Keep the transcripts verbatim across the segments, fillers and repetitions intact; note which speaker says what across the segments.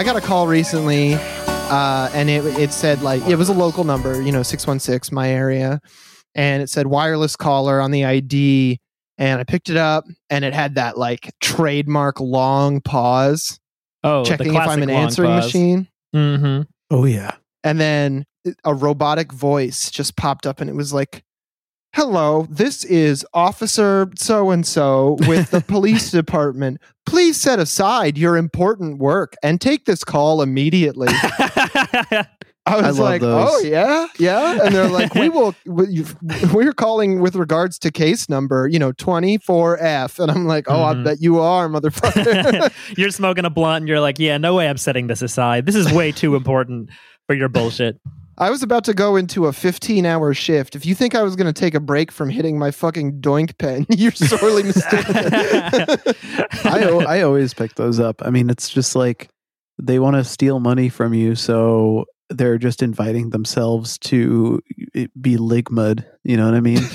Speaker 1: I got a call recently, uh, and it it said like it was a local number, you know, six one six, my area, and it said wireless caller on the I D, and I picked it up, and it had that like trademark long pause,
Speaker 2: oh,
Speaker 1: checking if I'm an answering
Speaker 2: pause.
Speaker 1: machine.
Speaker 2: Mm-hmm.
Speaker 3: Oh yeah,
Speaker 1: and then a robotic voice just popped up, and it was like, hello, this is Officer So-and-so with the police department. Please set aside your important work and take this call immediately. I was
Speaker 3: I
Speaker 1: like,
Speaker 3: those.
Speaker 1: oh, yeah, yeah. And they're like, we will, we, we're calling with regards to case number, you know, twenty-four F. And I'm like, oh, mm-hmm. I bet you are, motherfucker.
Speaker 2: You're smoking a blunt and you're like, yeah, no way I'm setting this aside. This is way too important for your bullshit.
Speaker 1: I was about to go into a fifteen hour shift. If you think I was going to take a break from hitting my fucking doink pen, you're sorely mistaken.
Speaker 3: I, I always pick those up. I mean, it's just like they want to steal money from you, so they're just inviting themselves to be ligmud. You know what I mean?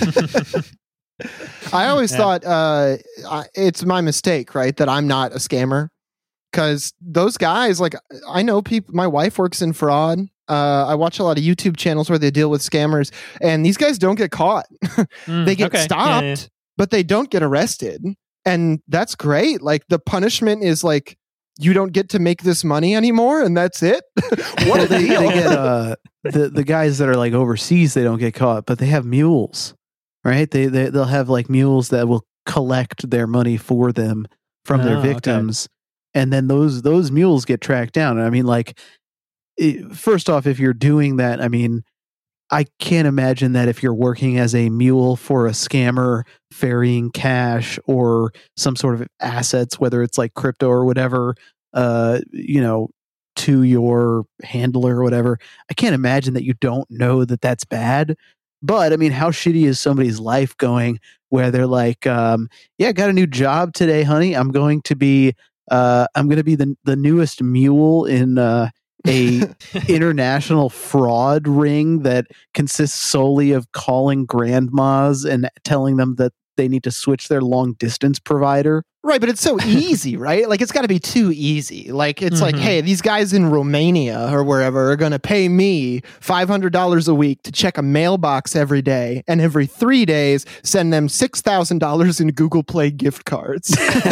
Speaker 1: I always
Speaker 2: Yeah.
Speaker 1: thought uh, I, it's my mistake, right? That I'm not a scammer. Because those guys, like, I know people, my wife works in fraud. Uh, I watch a lot of YouTube channels where they deal with scammers, and these guys don't get caught.
Speaker 2: Mm,
Speaker 1: they get
Speaker 2: okay.
Speaker 1: stopped,
Speaker 2: Yeah, yeah.
Speaker 1: but they don't get arrested. And that's great. Like, the punishment is like, you don't get to make this money anymore, and that's it. What a
Speaker 3: they,
Speaker 1: deal.
Speaker 3: they get uh, the the guys that are like overseas. They don't get caught, but they have mules, right? They they they'll have like mules that will collect their money for them from their
Speaker 2: Oh, okay.
Speaker 3: victims, and then those those mules get tracked down. I mean, like, it, first off, if you're doing that, I mean, I can't imagine that if you're working as a mule for a scammer ferrying cash or some sort of assets, whether it's like crypto or whatever, uh, you know, to your handler or whatever, I can't imagine that you don't know that that's bad. But I mean, how shitty is somebody's life going where they're like, um, yeah, I got a new job today, honey. I'm going to be, uh, I'm going to be the, the newest mule in, uh, a international fraud ring that consists solely of calling grandmas and telling them that they need to switch their long distance provider.
Speaker 1: Right, but it's so easy, right? Like, it's got to be too easy. Like, it's
Speaker 2: Mhm.
Speaker 1: like, hey, these guys in Romania or wherever are going to pay me five hundred dollars a week to check a mailbox every day, and every three days send them six thousand dollars in Google Play gift cards.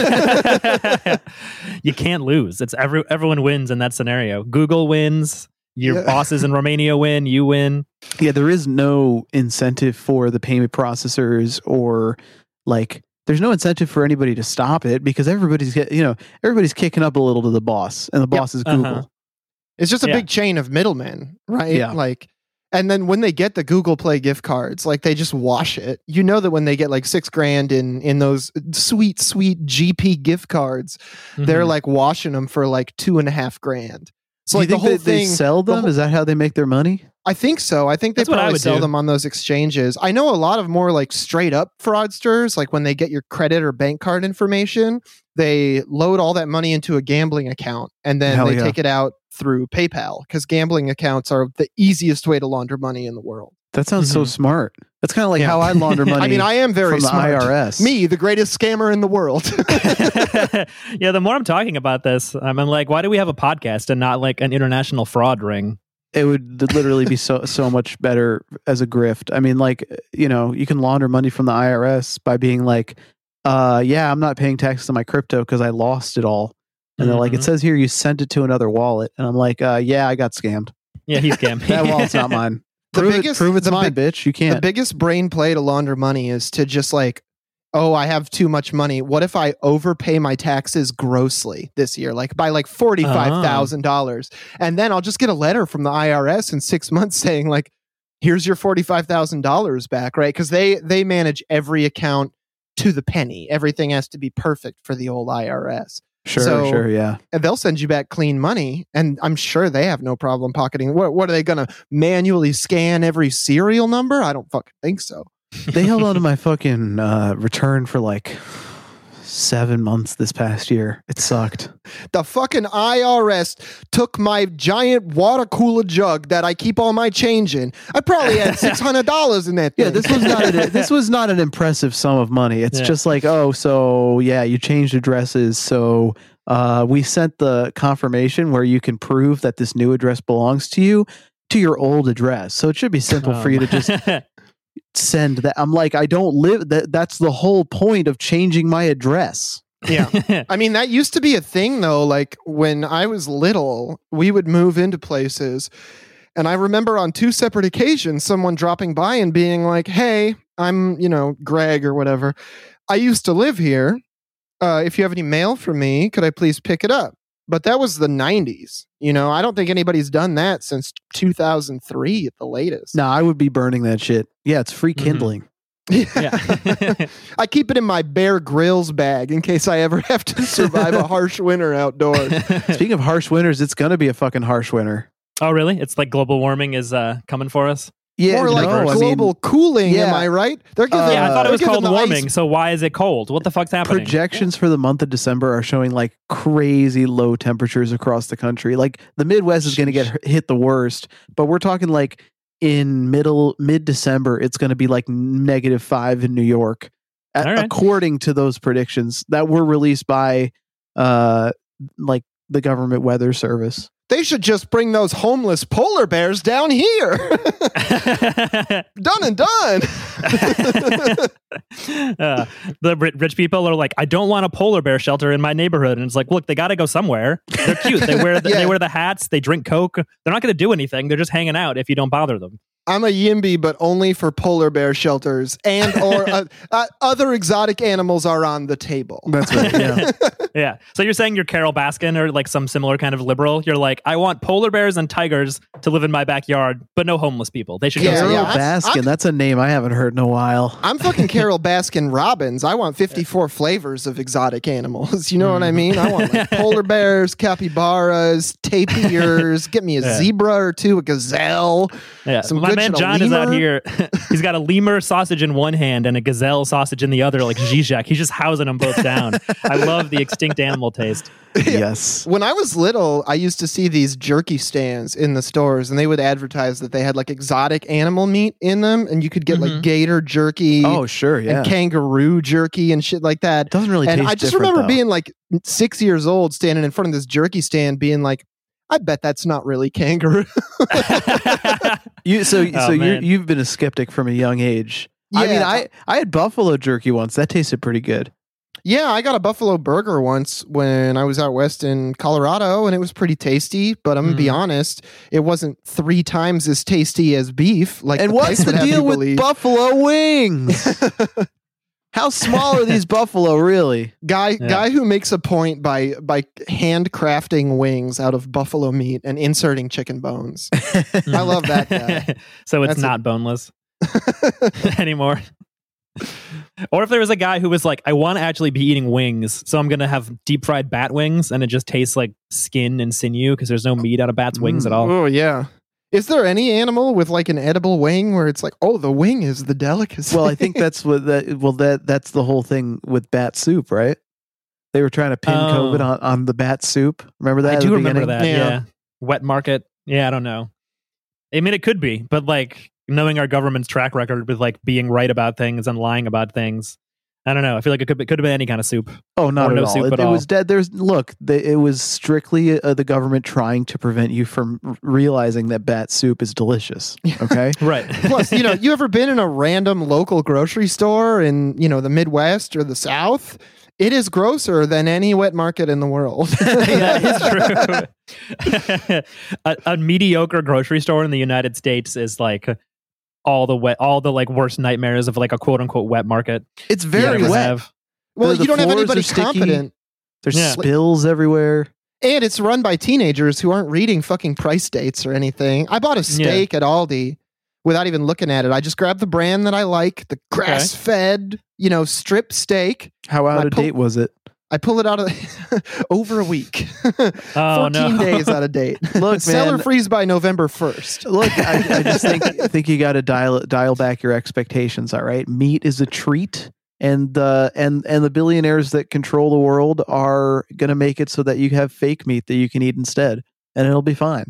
Speaker 2: You can't lose. It's every everyone wins in that scenario. Google wins. Your
Speaker 1: Yeah.
Speaker 2: bosses in Romania win. You win.
Speaker 3: Yeah, there is no incentive for the payment processors or like there's no incentive for anybody to stop it because everybody's get, you know, everybody's kicking up a little to the boss and the boss is Google.
Speaker 2: Uh-huh.
Speaker 1: It's just a
Speaker 2: Yeah.
Speaker 1: big chain of middlemen, right?
Speaker 3: Yeah.
Speaker 1: Like, and then when they get the Google Play gift cards, like they just wash it. You know that when they get like six grand in in those sweet, sweet G P gift cards, they're
Speaker 2: Mhm.
Speaker 1: like washing them for like two and a half grand. So
Speaker 3: Do
Speaker 1: like
Speaker 3: you
Speaker 1: the
Speaker 3: think
Speaker 1: whole
Speaker 3: that they
Speaker 1: thing,
Speaker 3: sell
Speaker 1: the
Speaker 3: them?
Speaker 1: whole-
Speaker 3: Is that how they make their money?
Speaker 1: I think so. I think they
Speaker 2: That's what I
Speaker 1: probably
Speaker 2: would
Speaker 1: sell
Speaker 2: do.
Speaker 1: them on those exchanges. I know a lot of more like straight up fraudsters, like when they get your credit or bank card information, they load all that money into a gambling account and then
Speaker 3: Hell
Speaker 1: they
Speaker 3: yeah.
Speaker 1: take it out through PayPal because gambling accounts are the easiest way to launder money in the world.
Speaker 3: That sounds so
Speaker 2: Mhm.
Speaker 3: smart. That's kind of like
Speaker 1: Yeah.
Speaker 3: how I launder money.
Speaker 1: I mean, I am very
Speaker 3: from the
Speaker 1: smart.
Speaker 3: I R S.
Speaker 1: Me, the greatest scammer in the world.
Speaker 2: Yeah, the more I'm talking about this, I'm, I'm like, why do we have a podcast and not like an international fraud ring?
Speaker 3: It would literally be so so much better as a grift. I mean, like, you know, you can launder money from the I R S by being like, uh, yeah, I'm not paying taxes on my crypto because I lost it all. And they're like, it
Speaker 2: Mhm.
Speaker 3: says here you sent it to another wallet. And I'm like, uh, yeah, I got scammed.
Speaker 2: Yeah, he's scammed.
Speaker 3: That wallet's not mine.
Speaker 1: The
Speaker 3: prove
Speaker 1: biggest-
Speaker 3: it, prove it's
Speaker 1: the
Speaker 3: mine,
Speaker 1: big-
Speaker 3: bitch. You
Speaker 1: The
Speaker 3: can't.
Speaker 1: biggest brain play to launder money is to just like, oh, I have too much money. What if I overpay my taxes grossly this year, like by like forty-five thousand dollars? And then I'll just get a letter from the I R S in six months saying like, here's your forty-five thousand dollars back, right? Because they, they manage every account to the penny. Everything has to be perfect for the old I R S.
Speaker 3: Sure,
Speaker 1: So-
Speaker 3: sure, yeah.
Speaker 1: And they'll send you back clean money. And I'm sure they have no problem pocketing. What, what are they going to manually scan every serial number? I don't fucking think so.
Speaker 3: They held on to my fucking uh, return for like seven months this past year. It sucked.
Speaker 1: The fucking I R S took my giant water cooler jug that I keep all my change in. I probably had six hundred dollars in that thing.
Speaker 3: Yeah, this was not a, this was not an impressive sum of money. It's
Speaker 2: Yeah.
Speaker 3: just like, oh, so yeah, you changed addresses, so Uh, we sent the confirmation where you can prove that this new address belongs to you to your old address. So it should be simple
Speaker 2: Um,
Speaker 3: for you to just send that. I'm like, I don't live that. That's the whole point of changing my address.
Speaker 1: Yeah. I mean, that used to be a thing, though. Like when I was little, we would move into places. And I remember on two separate occasions, someone dropping by and being like, hey, I'm, you know, Greg or whatever. I used to live here. Uh, if you have any mail for me, could I please pick it up? But that was the nineties. You know, I don't think anybody's done that since two thousand three at the latest.
Speaker 3: No, I would be burning that shit. Yeah, it's free kindling.
Speaker 2: Yeah.
Speaker 1: I keep it in my Bear Grylls bag in case I ever have to survive a harsh winter outdoors.
Speaker 3: Speaking of harsh winters, it's going to be a fucking harsh winter.
Speaker 2: Oh, really? It's like global warming is uh, coming for us?
Speaker 3: Yeah,
Speaker 1: More like
Speaker 3: no, I
Speaker 1: global
Speaker 3: mean,
Speaker 1: cooling,
Speaker 3: yeah.
Speaker 1: am I right? They're giving,
Speaker 3: Uh,
Speaker 2: yeah, I thought it
Speaker 1: they're
Speaker 2: was
Speaker 1: giving
Speaker 2: called
Speaker 1: the
Speaker 2: warming.
Speaker 1: ice-
Speaker 2: So why is it cold? What the fuck's happening?
Speaker 3: projections for the month of December are showing like crazy low temperatures across the country. Like the Midwest is going to get hit the worst, but we're talking like in middle mid December, it's going to be like negative five in New York, a-
Speaker 2: All right.
Speaker 3: according to those predictions that were released by uh like the government weather service.
Speaker 1: They should just bring those homeless polar bears down here. Done and done.
Speaker 2: uh, the ri- rich people are like, I don't want a polar bear shelter in my neighborhood, and it's like, look, they got to go somewhere. They're cute. They wear the,
Speaker 1: Yeah.
Speaker 2: they wear the hats. They drink Coke. They're not going to do anything. They're just hanging out if you don't bother them.
Speaker 1: I'm a YIMBY, but only for polar bear shelters and or uh, uh, other exotic animals are on the table.
Speaker 3: That's right. Yeah.
Speaker 2: Yeah. So you're saying you're Carol Baskin or like some similar kind of liberal. You're like, I want polar bears and tigers to live in my backyard, but no homeless people. They should
Speaker 1: Yeah,
Speaker 2: go
Speaker 3: Carol
Speaker 2: somewhere
Speaker 1: yeah.
Speaker 2: else.
Speaker 3: Baskin.
Speaker 1: I'm-
Speaker 3: That's a name I haven't heard in a while.
Speaker 1: I'm fucking Carol Baskin Robbins. I want fifty-four flavors of exotic animals. You know what I mean? I want like polar bears, capybaras, tapirs. Get me a
Speaker 2: Yeah.
Speaker 1: zebra or two, a gazelle.
Speaker 2: Yeah.
Speaker 1: Some
Speaker 2: My
Speaker 1: good
Speaker 2: man
Speaker 1: shit, a
Speaker 2: John is out
Speaker 1: lemur.
Speaker 2: here. He's got a lemur sausage in one hand and a gazelle sausage in the other, like Zizek. He's just housing them both down. I love the extinct animal taste.
Speaker 3: Yes.
Speaker 1: When I was little, I used to see these jerky stands in the stores, and they would advertise that they had like exotic animal meat in them, and you could get
Speaker 2: Mhm.
Speaker 1: like gator jerky
Speaker 3: Oh, sure. Yeah.
Speaker 1: and kangaroo jerky and shit like that.
Speaker 3: Doesn't really
Speaker 1: And
Speaker 3: taste
Speaker 1: I just
Speaker 3: different,
Speaker 1: remember
Speaker 3: though.
Speaker 1: being like six years old, standing in front of this jerky stand, being like, I bet that's not really kangaroo.
Speaker 3: You so
Speaker 2: Oh,
Speaker 3: so you
Speaker 2: man.
Speaker 3: you've been a skeptic from a young age. I mean,
Speaker 1: Yeah.
Speaker 3: I I had buffalo jerky once. That tasted pretty good.
Speaker 1: Yeah, I got a buffalo burger once when I was out west in Colorado, and it was pretty tasty. But I'm gonna be
Speaker 2: Mm.
Speaker 1: honest, it wasn't three times as tasty as beef. Like,
Speaker 3: And
Speaker 1: the
Speaker 3: what's
Speaker 1: price
Speaker 3: the
Speaker 1: would have
Speaker 3: deal
Speaker 1: you
Speaker 3: with
Speaker 1: believe.
Speaker 3: buffalo wings? How small are these buffalo really?
Speaker 1: guy
Speaker 2: Yeah.
Speaker 1: guy who makes a point by by handcrafting wings out of buffalo meat and inserting chicken bones? I love that guy.
Speaker 2: So it's
Speaker 1: That's a-
Speaker 2: not boneless anymore. Or if there was a guy who was like, I want to actually be eating wings, so I'm going to have deep fried bat wings, and it just tastes like skin and sinew because there's no meat out of bat's wings
Speaker 3: Mm.
Speaker 2: at all.
Speaker 1: Oh yeah. Is there any animal with like an edible wing where it's like, oh, the wing is the delicacy?
Speaker 3: Well, I think that's what that. Well, that that's the whole thing with bat soup, right? They were trying to pin
Speaker 2: Oh.
Speaker 3: COVID on, on the bat soup. Remember that?
Speaker 2: I
Speaker 3: at
Speaker 2: do
Speaker 3: the
Speaker 2: remember
Speaker 3: beginning?
Speaker 2: that.
Speaker 1: Yeah.
Speaker 2: Yeah. Wet market. Yeah, I don't know. I mean, it could be, but like knowing our government's track record with like being right about things and lying about things, I don't know. I feel like it could be, could have been any kind of soup.
Speaker 3: Oh, not
Speaker 2: Or
Speaker 3: at
Speaker 2: no
Speaker 3: all.
Speaker 2: soup
Speaker 3: It,
Speaker 2: at
Speaker 3: it
Speaker 2: all.
Speaker 3: was dead. There's look. The, it was strictly uh, the government trying to prevent you from r- realizing that bat soup is delicious. Okay.
Speaker 2: Right.
Speaker 1: Plus, you know, you ever been in a random local grocery store in, you know, the Midwest or the South? It is grosser than any wet market in the world.
Speaker 2: That is true. a, a mediocre grocery store in the United States is like all the wet, all the like worst nightmares of like a quote unquote wet market.
Speaker 3: It's
Speaker 2: you
Speaker 3: very
Speaker 2: ever
Speaker 3: wet.
Speaker 2: have.
Speaker 1: Well,
Speaker 3: The- the
Speaker 1: you don't have
Speaker 3: floors
Speaker 1: anybody
Speaker 3: are sticky.
Speaker 1: competent.
Speaker 3: There's
Speaker 2: Yeah.
Speaker 3: spills everywhere.
Speaker 1: And it's run by teenagers who aren't reading fucking price dates or anything. I bought a steak at Aldi without even looking at it. I just grabbed the brand that I like, the grass fed, you know, strip steak.
Speaker 3: How out
Speaker 1: I
Speaker 3: of
Speaker 1: pull-
Speaker 3: date was it?
Speaker 1: I pull it out of over a week.
Speaker 2: Oh
Speaker 1: fourteen
Speaker 2: no.
Speaker 1: days out of date.
Speaker 3: Look,
Speaker 1: Seller
Speaker 3: man.
Speaker 1: freeze by November first.
Speaker 3: Look, I, I just think think you got to dial dial back your expectations. All right, meat is a treat, and uh, and and the billionaires that control the world are going to make it so that you have fake meat that you can eat instead, and it'll be fine.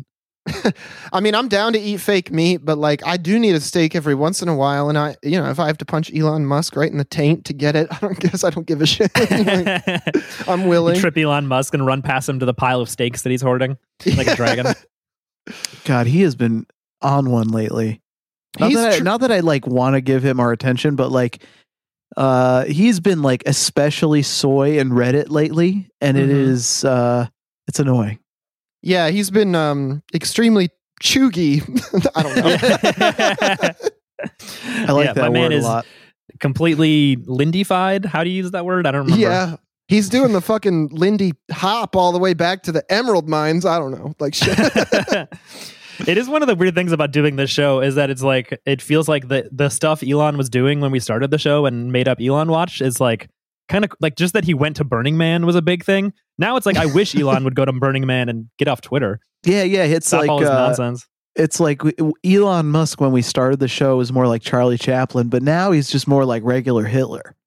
Speaker 1: I mean, I'm down to eat fake meat, but like I do need a steak every once in a while. And I, you know, if I have to punch Elon Musk right in the taint to get it, I don't guess I don't give a shit. Like, I'm willing.
Speaker 2: You trip Elon Musk and run past him to the pile of steaks that he's hoarding like a dragon.
Speaker 3: God, he has been on one lately. Not
Speaker 1: He's
Speaker 3: that, I,
Speaker 1: tr-
Speaker 3: not that I like want to give him our attention, but like uh he's been like especially soy and Reddit lately, and it
Speaker 2: Mhm.
Speaker 3: is uh it's annoying.
Speaker 1: Yeah, he's been um, extremely chuggy. I don't know.
Speaker 3: I like
Speaker 2: Yeah,
Speaker 3: that
Speaker 2: my man
Speaker 3: word a
Speaker 2: is
Speaker 3: lot.
Speaker 2: completely Lindyfied. How do you use that word? I don't remember.
Speaker 1: Yeah. He's doing the fucking Lindy hop all the way back to the emerald mines. I don't know. Like shit.
Speaker 2: It is one of the weird things about doing this show is that it's like it feels like the the stuff Elon was doing when we started the show and made up Elon Watch is like kind of like just that he went to Burning Man was a big thing. Now it's like I wish Elon would go to Burning Man and get off Twitter.
Speaker 3: Yeah, yeah, it's
Speaker 2: Stop
Speaker 3: like
Speaker 2: all his
Speaker 3: uh,
Speaker 2: nonsense.
Speaker 3: it's like w- Elon Musk when we started the show was more like Charlie Chaplin, but now he's just more like regular Hitler.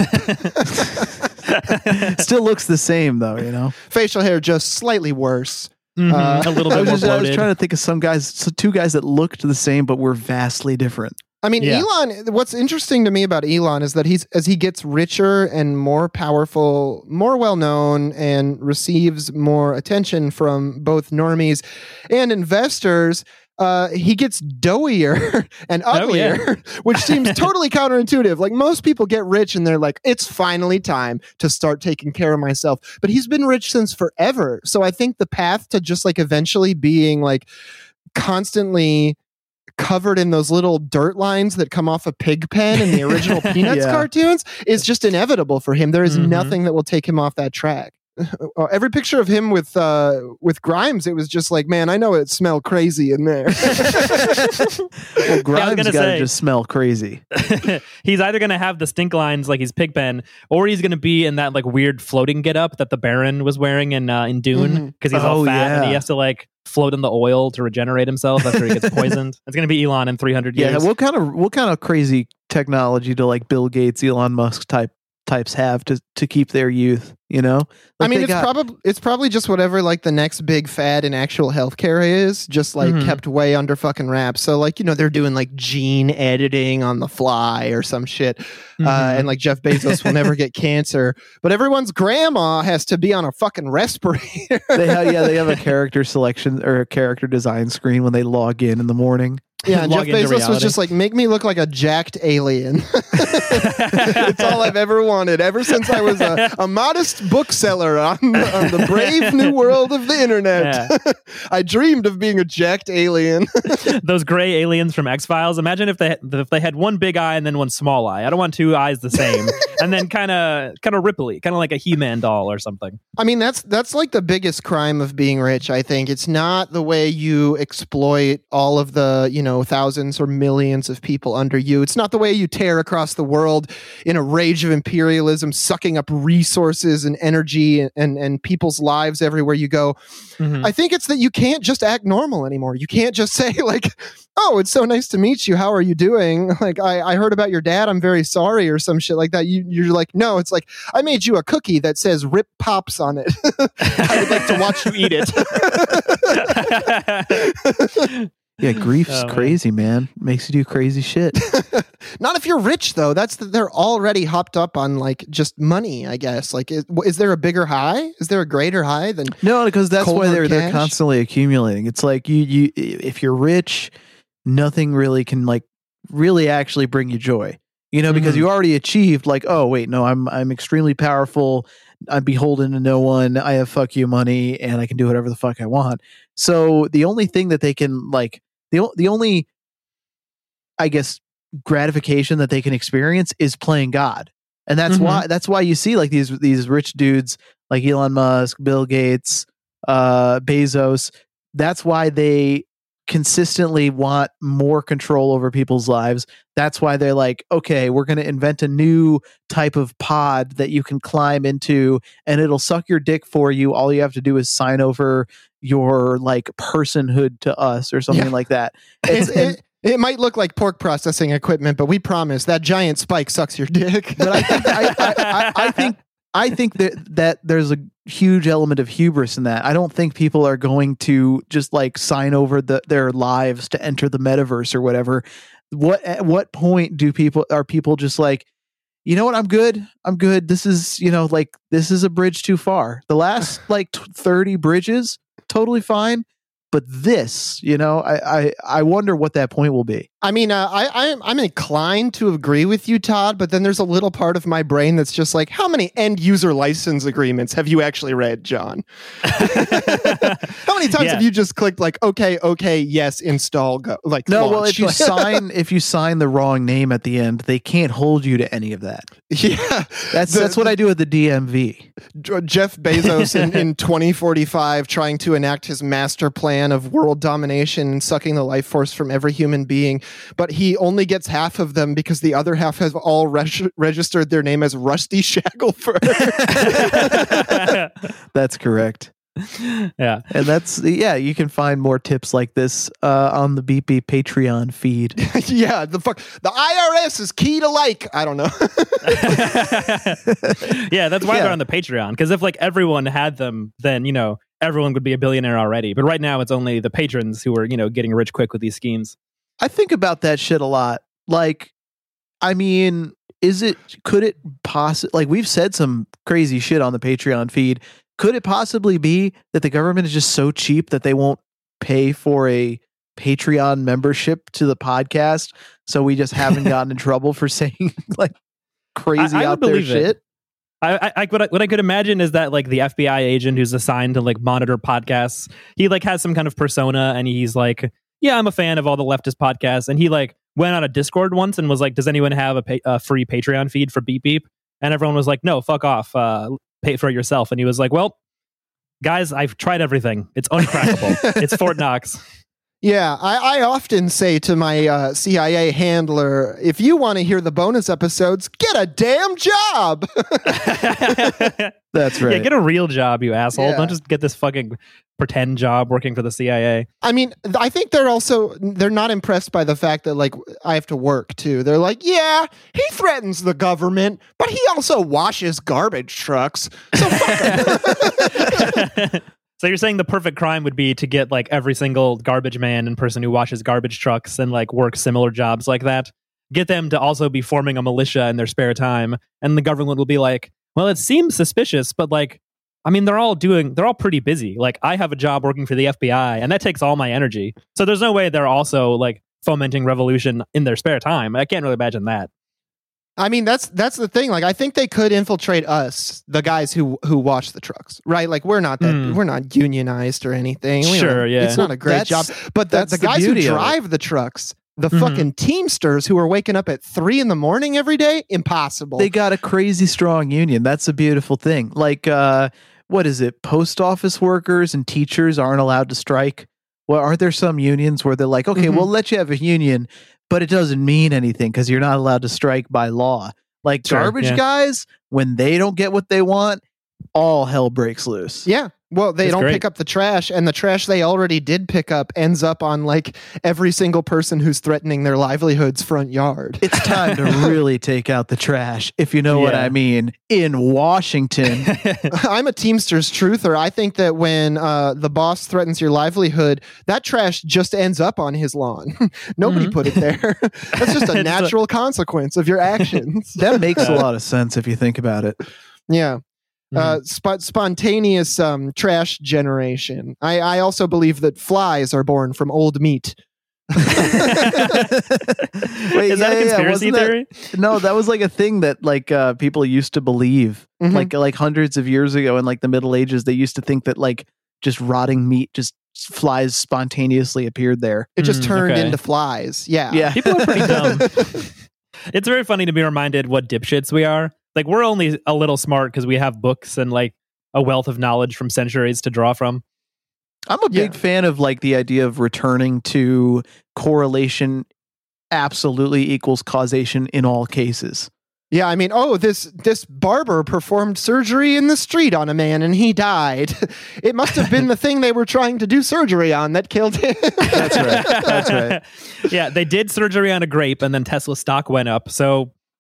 Speaker 3: Still looks the same though, you know.
Speaker 1: Facial hair just slightly worse.
Speaker 2: Mhm,
Speaker 1: uh,
Speaker 2: a little
Speaker 3: I
Speaker 2: bit
Speaker 3: was,
Speaker 2: more
Speaker 3: just, I was
Speaker 2: bloated.
Speaker 3: trying to think of some guys, so two guys that looked the same but were vastly different.
Speaker 1: I mean,
Speaker 2: Yeah.
Speaker 1: Elon, what's interesting to me about Elon is that he's, as he gets richer and more powerful, more well known, and receives more attention from both normies and investors, uh, he gets doughier and
Speaker 2: Oh,
Speaker 1: uglier,
Speaker 2: yeah.
Speaker 1: which seems totally counterintuitive. Like most people get rich and they're like, it's finally time to start taking care of myself. But he's been rich since forever. So I think the path to just like eventually being like constantly covered in those little dirt lines that come off a pig pen in the original Peanuts
Speaker 3: Yeah.
Speaker 1: cartoons is just inevitable for him. There is
Speaker 2: Mhm.
Speaker 1: nothing that will take him off that track. Uh, Every picture of him with uh, with Grimes, it was just like, man, I know it smelled crazy in there.
Speaker 3: Well, Grimes
Speaker 2: gonna
Speaker 3: got to
Speaker 2: say-
Speaker 3: just smell crazy.
Speaker 2: He's either going to have the stink lines like he's Pigpen, or he's going to be in that like weird floating getup that the Baron was wearing in uh, in Dune because he's all
Speaker 3: Oh,
Speaker 2: fat and he
Speaker 3: yeah.
Speaker 2: has to like float in the oil to regenerate himself after he gets poisoned. It's going to be Elon in three hundred
Speaker 3: Yeah,
Speaker 2: years.
Speaker 3: what kind of what kind of crazy technology do like Bill Gates, Elon Musk type types have to to keep their youth? You know,
Speaker 1: I
Speaker 3: Like,
Speaker 1: mean,
Speaker 3: they
Speaker 1: it's
Speaker 3: got-
Speaker 1: probably it's probably just whatever like the next big fad in actual healthcare is, just like
Speaker 2: Mhm.
Speaker 1: kept way under fucking wraps. So like you know they're doing like gene editing on the fly or some shit, uh,
Speaker 2: Mhm.
Speaker 1: and like Jeff Bezos will never get cancer, but everyone's grandma has to be on a fucking respirator.
Speaker 3: they have yeah they have a character selection or a character design screen when they log in in the morning.
Speaker 1: Yeah, and Jeff
Speaker 2: Log into
Speaker 1: Bezos was
Speaker 2: reality.
Speaker 1: just like, make me look like a jacked alien. It's all I've ever wanted. Ever since I was a, a modest bookseller on, on the brave new world of the internet, I dreamed of being a jacked alien.
Speaker 2: Those gray aliens from X Files. Imagine if they if they had one big eye and then one small eye. I don't want two eyes the same, and then kind of kind of ripply, kind of like a He-Man doll or something.
Speaker 1: I mean, that's that's like the biggest crime of being rich, I think. It's not the way you exploit all of the, you know, thousands or millions of people under you. It's not the way you tear across the world in a rage of imperialism, sucking up resources and energy and, and, and people's lives everywhere you go.
Speaker 2: Mhm.
Speaker 1: I think it's that you can't just act normal anymore. You can't just say like, oh, it's so nice to meet you. How are you doing? Like, I, I heard about your dad. I'm very sorry or some shit like that. You, you're like, no, it's like, I made you a cookie that says Rip Pops on it. I would like to watch you eat it.
Speaker 3: Yeah, grief's
Speaker 2: Oh, man.
Speaker 3: crazy, man. Makes you do crazy shit.
Speaker 1: Not if you're rich, though. That's the, they're already hopped up on like just money, I guess. Like, is, is there a bigger high? Is there a greater high than?
Speaker 3: No, because that's
Speaker 1: Cold
Speaker 3: why
Speaker 1: hard
Speaker 3: they're they're
Speaker 1: cash?
Speaker 3: constantly accumulating. It's like you you if you're rich, nothing really can like really actually bring you joy. You know, because
Speaker 2: Mhm.
Speaker 3: you already achieved like, oh wait, no, I'm I'm extremely powerful. I'm beholden to no one. I have fuck you money, and I can do whatever the fuck I want. So the only thing that they can like the o- the only, I guess, gratification that they can experience is playing God, and that's
Speaker 2: Mhm.
Speaker 3: why that's why you see like these these rich dudes like Elon Musk, Bill Gates, uh, Bezos. That's why they consistently want more control over people's lives. That's why they're like, okay, we're going to invent a new type of pod that you can climb into and it'll suck your dick for you. All you have to do is sign over your like personhood to us or something
Speaker 1: Yeah.
Speaker 3: like that.
Speaker 1: It,
Speaker 3: It's, and,
Speaker 1: it, it might look like pork processing equipment, but we promise that giant spike sucks your dick.
Speaker 3: but I think, I, I, I, I think I think that that there's a huge element of hubris in that. I don't think people are going to just like sign over the, their lives to enter the metaverse or whatever. What at what point do people are people just like, you know what, I'm good. I'm good. This is, you know, like this is a bridge too far. The last like thirty bridges, totally fine. But this, you know, I, I, I wonder what that point will be.
Speaker 1: I mean, uh, I, I'm, I'm inclined to agree with you, Todd, but then there's a little part of my brain that's just like, how many end user license agreements have you actually read, John? How many times
Speaker 2: Yeah.
Speaker 1: have you just clicked like, okay, okay, yes, install, go? Like,
Speaker 3: No, well,
Speaker 1: launch?
Speaker 3: if you
Speaker 1: Like-
Speaker 3: sign if you sign the wrong name at the end, they can't hold you to any of that.
Speaker 1: yeah,
Speaker 3: That's
Speaker 1: The-
Speaker 3: that's what I do with the D M V.
Speaker 1: Jeff Bezos in, in twenty forty-five trying to enact his master plan of world domination and sucking the life force from every human being, but he only gets half of them because the other half have all reg- registered their name as Rusty Shackelford.
Speaker 3: That's correct.
Speaker 2: Yeah.
Speaker 3: And that's yeah, you can find more tips like this uh, on the B P Patreon feed.
Speaker 1: Yeah, the fuck, the I R S is key to like, I don't know.
Speaker 2: Yeah, that's why
Speaker 3: Yeah.
Speaker 2: they're on the Patreon. Because if like everyone had them, then you know everyone would be a billionaire already. But right now, it's only the patrons who are you know getting rich quick with these schemes.
Speaker 3: I think about that shit a lot. Like, I mean, is it could it possibly like we've said some crazy shit on the Patreon feed. Could it possibly be that the government is just so cheap that they won't pay for a Patreon membership to the podcast? So we just haven't gotten in trouble for saying like crazy
Speaker 2: I- I would
Speaker 3: out there
Speaker 2: believe it.
Speaker 3: shit.
Speaker 2: I, I, I what I what I could imagine is that like the F B I agent who's assigned to like monitor podcasts, he like has some kind of persona, and he's like, yeah, I'm a fan of all the leftist podcasts, and he like went on a Discord once and was like, does anyone have a, pay, a free Patreon feed for Beep Beep? And everyone was like, no, fuck off, uh, pay for it yourself. And he was like, well, guys, I've tried everything. It's uncrackable. It's Fort Knox.
Speaker 1: Yeah, I, I often say to my uh, C I A handler, if you want to hear the bonus episodes, get a damn job.
Speaker 3: That's right.
Speaker 2: Yeah, get a real job, you asshole.
Speaker 1: Yeah.
Speaker 2: Don't just get this fucking pretend job working for the C I A.
Speaker 1: I mean, I think they're also, they're not impressed by the fact that, like, I have to work, too. They're like, yeah, he threatens the government, but he also washes garbage trucks. So fuck him.
Speaker 2: So you're saying the perfect crime would be to get like every single garbage man and person who washes garbage trucks and like works similar jobs like that, get them to also be forming a militia in their spare time, and the government will be like, well, it seems suspicious, but like, I mean, they're all doing, they're all pretty busy. Like, I have a job working for the F B I, and that takes all my energy. So there's no way they're also like fomenting revolution in their spare time. I can't really imagine that.
Speaker 1: I mean, that's that's the thing. Like, I think they could infiltrate us, the guys who who wash the trucks, right? Like, we're not that
Speaker 2: Mm.
Speaker 1: we're not unionized or anything. We
Speaker 2: Sure,
Speaker 1: don't-
Speaker 2: yeah.
Speaker 1: it's not a great job.
Speaker 3: That's-
Speaker 1: But the,
Speaker 3: that's
Speaker 1: the
Speaker 3: the
Speaker 1: guys who
Speaker 3: beauty of it.
Speaker 1: drive the trucks, the
Speaker 2: Mhm.
Speaker 1: fucking Teamsters who are waking up at three in the morning every day, impossible.
Speaker 3: They got a crazy strong union. That's a beautiful thing. Like, uh, what is it? Post office workers and teachers aren't allowed to strike. Well, aren't there some unions where they're like, okay,
Speaker 1: Mhm.
Speaker 3: we'll let you have a union, but it doesn't mean anything because you're not allowed to strike by law. Like
Speaker 2: Sure,
Speaker 3: garbage
Speaker 2: yeah.
Speaker 3: guys, when they don't get what they want, all hell breaks loose.
Speaker 1: Yeah. Well, they
Speaker 2: That's
Speaker 1: don't
Speaker 2: great.
Speaker 1: pick up the trash, and the trash they already did pick up ends up on like every single person who's threatening their livelihood's front yard.
Speaker 3: It's time to really take out the trash, if you know what
Speaker 2: Yeah.
Speaker 3: I mean, in Washington.
Speaker 1: I'm a Teamsters truther. I think that when uh, the boss threatens your livelihood, that trash just ends up on his lawn. Nobody
Speaker 2: Mhm.
Speaker 1: put it there. That's just a
Speaker 2: It's a-
Speaker 1: natural consequence of your actions.
Speaker 3: That makes a lot of sense if you think about it.
Speaker 1: Yeah.
Speaker 2: Mm-hmm.
Speaker 1: Uh, sp- spontaneous um, trash generation. I, I also believe that flies are born from old meat.
Speaker 3: Wait,
Speaker 2: Is that
Speaker 3: yeah,
Speaker 2: a
Speaker 3: yeah,
Speaker 2: conspiracy
Speaker 3: wasn't that-
Speaker 2: theory?
Speaker 3: No, that was like a thing that like uh, people used to believe,
Speaker 1: Mhm.
Speaker 3: like like hundreds of years ago in like the Middle Ages. They used to think that like just rotting meat, just flies spontaneously appeared there.
Speaker 1: It just
Speaker 2: Mm,
Speaker 1: turned
Speaker 2: okay.
Speaker 1: into flies. Yeah.
Speaker 3: Yeah,
Speaker 2: People are pretty dumb. It's very funny to be reminded what dipshits we are. Like, we're only a little smart because we have books and like a wealth of knowledge from centuries to draw from.
Speaker 3: I'm a big
Speaker 1: Yeah.
Speaker 3: fan of like the idea of returning to correlation absolutely equals causation in all cases.
Speaker 1: Yeah, I mean, oh, this this barber performed surgery in the street on a man and he died. It must have been the thing they were trying to do surgery on that killed him.
Speaker 3: That's right. That's right.
Speaker 2: Yeah, they did surgery on a grape and then Tesla stock went up. So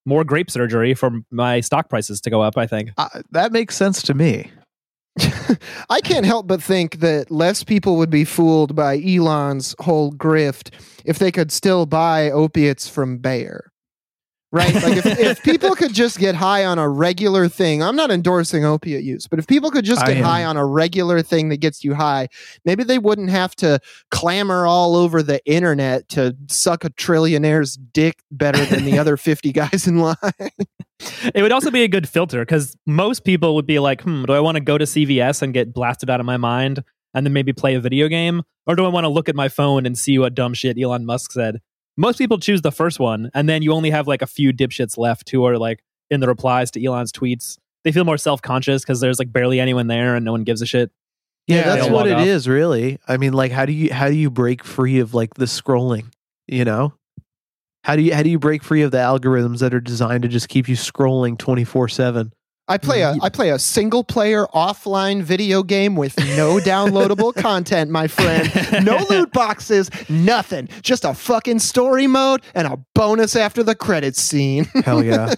Speaker 2: more grape surgery for my stock prices to go up, I think.
Speaker 3: Uh, that makes sense to me.
Speaker 1: I can't help but think that less people would be fooled by Elon's whole grift if they could still buy opiates from Bayer. Right? Like if, if people could just get high on a regular thing, I'm not endorsing opiate use, but if people could just
Speaker 3: I
Speaker 1: get
Speaker 3: am.
Speaker 1: high on a regular thing that gets you high, maybe they wouldn't have to clamor all over the internet to suck a trillionaire's dick better than the other fifty guys in line.
Speaker 2: It would also be a good filter because most people would be like, hmm, do I want to go to C V S and get blasted out of my mind and then maybe play a video game? Or do I want to look at my phone and see what dumb shit Elon Musk said? Most people choose the first one, and then you only have like a few dipshits left who are like in the replies to Elon's tweets. They feel more self-conscious because there's like barely anyone there and no one gives a shit.
Speaker 3: Yeah,
Speaker 1: Yeah,
Speaker 3: that's
Speaker 2: they'll
Speaker 3: what
Speaker 2: log
Speaker 3: it
Speaker 2: off.
Speaker 3: is, really. I mean, like, how do you how do you break free of like the scrolling? You know, how do you how do you break free of the algorithms that are designed to just keep you scrolling twenty-four seven?
Speaker 1: I play a I play a single player offline video game with no downloadable content, my friend. No loot boxes, nothing. Just a fucking story mode and a bonus after the credits scene.
Speaker 3: Hell yeah!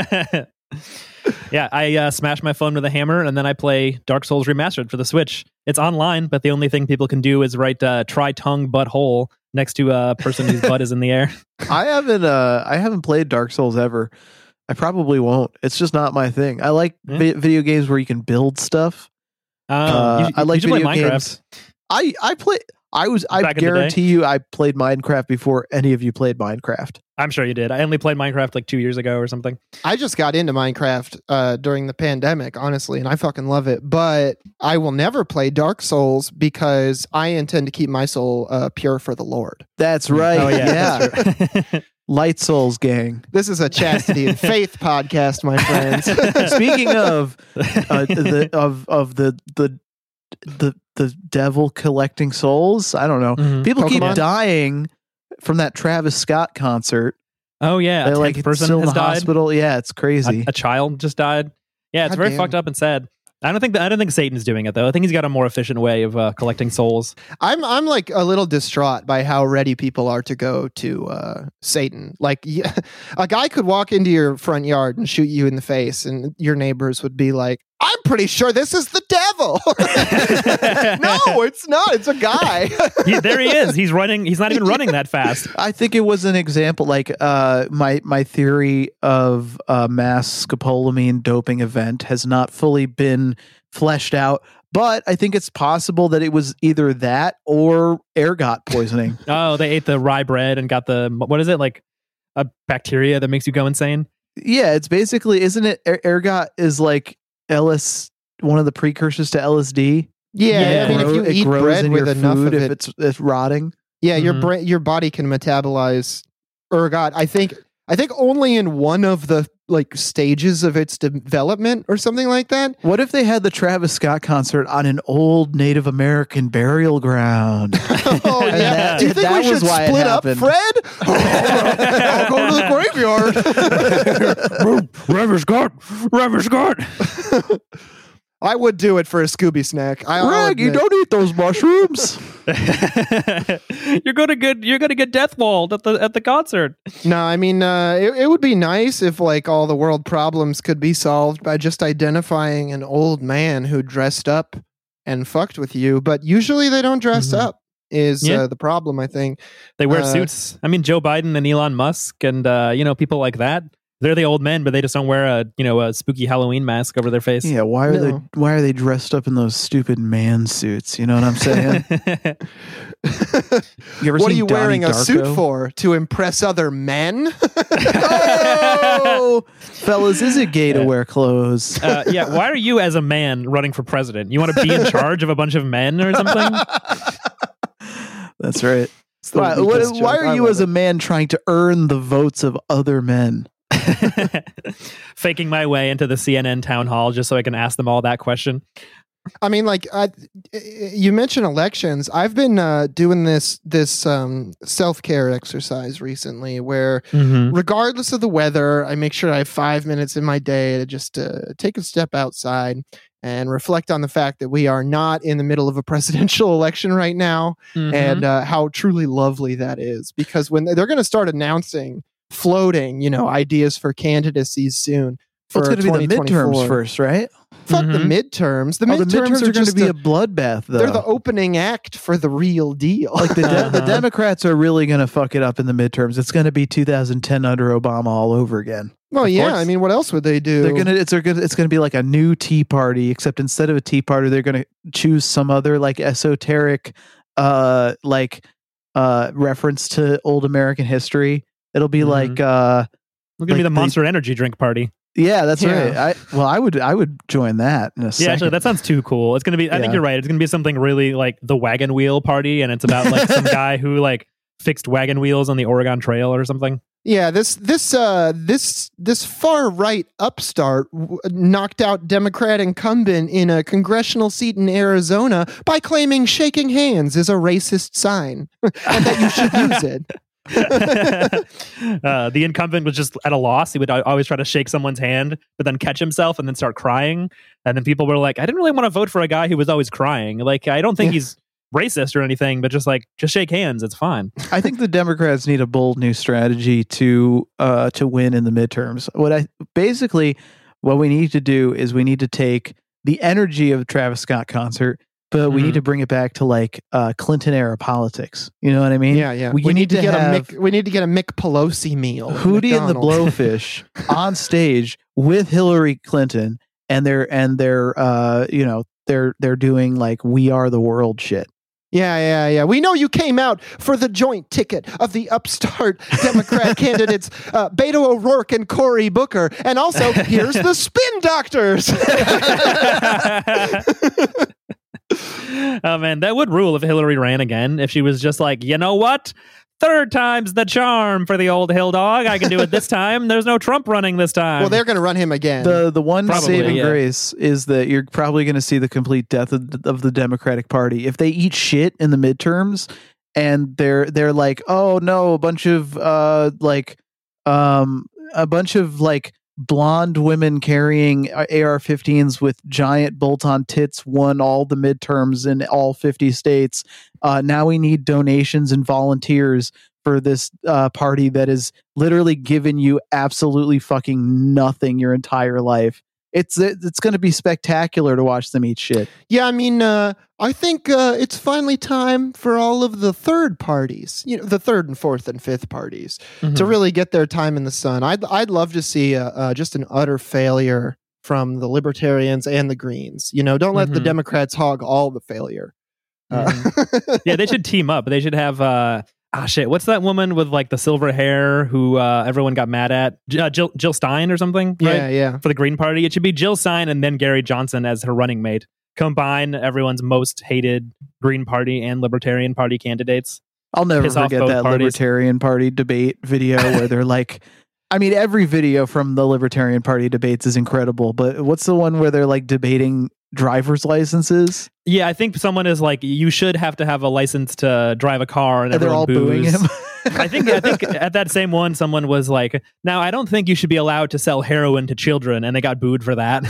Speaker 2: Yeah, I uh, smash my phone with a hammer and then I play Dark Souls Remastered for the Switch. It's online, but the only thing people can do is write uh, try tongue butthole next to a person whose butt is in the air.
Speaker 3: I haven't uh I haven't played Dark Souls ever. I probably won't. It's just not my thing. I like
Speaker 2: Yeah.
Speaker 3: vi- video games where you can build stuff.
Speaker 2: Um,
Speaker 3: Uh,
Speaker 2: you should-
Speaker 3: I like
Speaker 2: you should play
Speaker 3: video
Speaker 2: Minecraft.
Speaker 3: games. I I play. I was. I
Speaker 2: Back in the day.
Speaker 3: guarantee you, I played Minecraft before any of you played Minecraft.
Speaker 2: I'm sure you did. I only played Minecraft like two years ago or something.
Speaker 1: I just got into Minecraft uh, during the pandemic, honestly, and I fucking love it. But I will never play Dark Souls because I intend to keep my soul uh, pure for the Lord.
Speaker 3: That's right.
Speaker 2: Oh yeah,
Speaker 3: yeah.
Speaker 2: that's true.
Speaker 3: Light Souls gang.
Speaker 1: This is a chastity and faith podcast, my friends.
Speaker 3: Speaking of uh, the of of the the the the devil collecting souls, I don't know.
Speaker 2: Mhm.
Speaker 3: People keep
Speaker 1: Pokemon?
Speaker 3: dying from that Travis Scott concert.
Speaker 2: Oh yeah,
Speaker 3: They're
Speaker 2: a
Speaker 3: like
Speaker 2: tenth person
Speaker 3: still in
Speaker 2: has
Speaker 3: the
Speaker 2: died.
Speaker 3: hospital. Yeah, it's crazy.
Speaker 2: A, a child just died. Yeah, it's
Speaker 1: God
Speaker 2: very
Speaker 1: damn.
Speaker 2: fucked up and sad. I don't think that, I don't think Satan's doing it though. I think he's got a more efficient way of uh, collecting souls.
Speaker 1: I'm I'm like a little distraught by how ready people are to go to uh, Satan. Like yeah, a guy could walk into your front yard and shoot you in the face, and your neighbors would be like, "I'm pretty sure this is the devil." No, it's not. It's a guy.
Speaker 2: He, there he is. He's running. He's not even running that fast.
Speaker 3: I think it was an example, like uh, my my theory of a mass scopolamine doping event has not fully been fleshed out, but I think it's possible that it was either that or ergot poisoning.
Speaker 2: Oh, they ate the rye bread and got the what is it like a bacteria that makes you go insane?
Speaker 3: Yeah, it's basically, isn't it? Er- ergot is like L S, one of the precursors to L S D.
Speaker 1: Yeah,
Speaker 2: Yeah.
Speaker 1: I mean, if
Speaker 3: Grow-
Speaker 1: you
Speaker 3: it
Speaker 1: eat
Speaker 3: grows
Speaker 1: bread
Speaker 3: in
Speaker 1: with
Speaker 3: your
Speaker 1: enough
Speaker 3: food
Speaker 1: of
Speaker 3: if
Speaker 1: it,
Speaker 3: it's, it's rotting.
Speaker 1: yeah, your
Speaker 2: Mhm.
Speaker 1: brain, your body can metabolize ergot. I think, I think only in one of the like stages of its development or something like that.
Speaker 3: What if they had the Travis Scott concert on an old Native American burial ground?
Speaker 1: Oh
Speaker 3: And
Speaker 1: yeah.
Speaker 3: that-
Speaker 1: Do you think
Speaker 3: that
Speaker 1: we
Speaker 3: was
Speaker 1: should
Speaker 3: why it
Speaker 1: split up,
Speaker 3: happened.
Speaker 1: Fred? I'll go to the graveyard.
Speaker 2: Reverend Scott, Reverend Scott.
Speaker 1: I would do it for a Scooby snack. I, I'll
Speaker 3: Greg, you
Speaker 1: admit.
Speaker 3: don't eat those mushrooms.
Speaker 2: you're gonna get you're gonna get death walled at the at the concert.
Speaker 1: No, I mean, uh, it, it would be nice if like all the world problems could be solved by just identifying an old man who dressed up and fucked with you. But usually they don't dress
Speaker 2: Mhm.
Speaker 1: up. Is
Speaker 2: Yeah.
Speaker 1: uh, the problem? I think.
Speaker 2: They wear
Speaker 1: Uh,
Speaker 2: suits. I mean, Joe Biden and Elon Musk and uh, you know people like that. They're the old men, but they just don't wear a you know a spooky Halloween mask over their face.
Speaker 3: Yeah, why are
Speaker 1: No.
Speaker 3: they why are they dressed up in those stupid man suits? You know what I'm saying? You ever
Speaker 1: What are
Speaker 3: seen
Speaker 1: you
Speaker 3: Donnie
Speaker 1: wearing a suit
Speaker 3: Darko?
Speaker 1: for? To impress other men?
Speaker 3: Oh, fellas, is it gay to
Speaker 2: Yeah.
Speaker 3: wear clothes?
Speaker 2: uh, yeah, why are you as a man running for president? You want to be in charge of a bunch of men or something?
Speaker 3: That's right.
Speaker 1: It's the
Speaker 3: Why,
Speaker 1: weakest
Speaker 3: what- why
Speaker 1: joke.
Speaker 3: are
Speaker 1: I
Speaker 3: you
Speaker 1: love
Speaker 3: as
Speaker 1: it.
Speaker 3: a man trying to earn the votes of other men?
Speaker 2: Faking my way into the C N N town hall just so I can ask them all that question.
Speaker 1: I mean, like, I, you mentioned elections. I've been uh, doing this this um, self care exercise recently, where
Speaker 2: Mm-hmm.
Speaker 1: regardless of the weather, I make sure I have five minutes in my day to just uh, take a step outside and reflect on the fact that we are not in the middle of a presidential election right now,
Speaker 2: Mm-hmm.
Speaker 1: and uh, how truly lovely that is. Because when they're going to start announcing floating, you know, ideas for candidacies soon. For
Speaker 3: Well, it's going to be the midterms first, right?
Speaker 1: Fuck
Speaker 2: Mhm.
Speaker 1: the midterms. The
Speaker 3: Oh,
Speaker 1: midterms,
Speaker 3: the midterms
Speaker 1: are,
Speaker 3: are going
Speaker 1: just
Speaker 3: to be
Speaker 1: a,
Speaker 3: a bloodbath, though.
Speaker 1: they're the opening act for the real deal.
Speaker 3: like the, de-
Speaker 2: Uh-huh.
Speaker 3: the Democrats are really going to fuck it up in the midterms. It's going to be two thousand ten under Obama all over again.
Speaker 1: well,
Speaker 2: of
Speaker 1: yeah.
Speaker 2: course.
Speaker 1: I mean, what else would they do?
Speaker 3: They're gonna it's they're gonna it's gonna be like a new Tea Party, except instead of a Tea Party, they're gonna choose some other like esoteric, uh, like uh reference to old American history. It'll be
Speaker 2: Mhm.
Speaker 3: like uh,
Speaker 2: We're gonna be
Speaker 3: like
Speaker 2: the
Speaker 3: the-
Speaker 2: Monster Energy drink party.
Speaker 3: yeah, that's
Speaker 1: Yeah.
Speaker 3: right. I well, I would I would join that in a
Speaker 2: Yeah,
Speaker 3: second.
Speaker 2: actually, that sounds too cool. It's gonna be. I
Speaker 3: Yeah.
Speaker 2: think you're right. It's gonna be something really like the wagon wheel party, and it's about like some guy who like fixed wagon wheels on the Oregon Trail or something.
Speaker 1: Yeah, this this uh this this far right upstart w- knocked out Democrat incumbent in a congressional seat in Arizona by claiming shaking hands is a racist sign and that you should use it.
Speaker 2: uh, the incumbent was just at a loss. He would al- always try to shake someone's hand, but then catch himself and then start crying. And then people were like, "I didn't really want to vote for a guy who was always crying. Like, I don't think
Speaker 1: Yeah.
Speaker 2: he's racist or anything, but just like just shake hands. It's fine."
Speaker 3: I think the Democrats need a bold new strategy to uh to win in the midterms. What I basically what we need to do is we need to take the energy of the Travis Scott concert, but we
Speaker 2: Mhm.
Speaker 3: need to bring it back to like uh Clinton era politics. You know what I mean?
Speaker 1: Yeah, yeah.
Speaker 3: We
Speaker 1: We,
Speaker 3: need
Speaker 1: need to,
Speaker 3: to
Speaker 1: get
Speaker 3: have-
Speaker 1: a Mick, we need to get a Mick Pelosi meal. at
Speaker 3: Hootie and the
Speaker 1: McDonald's.
Speaker 3: Blowfish on stage with Hillary Clinton, and they're and they're uh you know they're they're doing like We Are the World shit.
Speaker 1: Yeah, yeah, yeah. We know you came out for the joint ticket of the upstart Democrat candidates, uh, Beto O'Rourke and Cory Booker. And also, here's the spin doctors.
Speaker 2: Oh man, that would rule if Hillary ran again. If she was just like, you know what? Third time's the charm for the old hill dog. I can do it this time. There's no Trump running this time.
Speaker 1: Well, they're going to run him again.
Speaker 3: The the one
Speaker 2: Probably,
Speaker 3: saving
Speaker 2: yeah.
Speaker 3: grace is that you're probably going to see the complete death of, of the Democratic Party if they eat shit in the midterms and they're they're like, oh no, a bunch of uh like um a bunch of like blonde women carrying A R fifteens with giant bolt-on tits won all the midterms in all fifty states. Uh, now we need donations and volunteers for this uh, party that has literally given you absolutely fucking nothing your entire life. It's it's going to be spectacular to watch them eat shit.
Speaker 1: yeah, I mean, uh, I think uh, it's finally time for all of the third parties, you know, the third and fourth and fifth parties,
Speaker 2: Mhm.
Speaker 1: to really get their time in the sun. I'd I'd love to see uh, uh, just an utter failure from the Libertarians and the Greens. You know, don't let the
Speaker 2: Mhm.
Speaker 1: Democrats hog all the failure. Uh,
Speaker 2: Yeah, they should team up. They should have uh ah shit. What's that woman with like the silver hair who uh, everyone got mad at? J- uh, Jill Jill Stein or something? Right?
Speaker 1: yeah, yeah.
Speaker 2: For the Green Party, it should be Jill Stein and then Gary Johnson as her running mate. Combine everyone's most hated Green Party and Libertarian Party candidates.
Speaker 3: I'll never
Speaker 2: Piss off
Speaker 3: forget
Speaker 2: both
Speaker 3: that
Speaker 2: parties.
Speaker 3: Libertarian Party debate video where they're like, I mean, every video from the Libertarian Party debates is incredible, but what's the one where they're like debating driver's licenses?
Speaker 2: Yeah, I think someone is like, you should have to have a license to drive a car, and,
Speaker 3: And they're
Speaker 2: everyone
Speaker 3: all booing
Speaker 2: boos.
Speaker 3: him.
Speaker 2: I think I think at that same one, someone was like, "Now I don't think you should be allowed to sell heroin to children," and they got booed for that.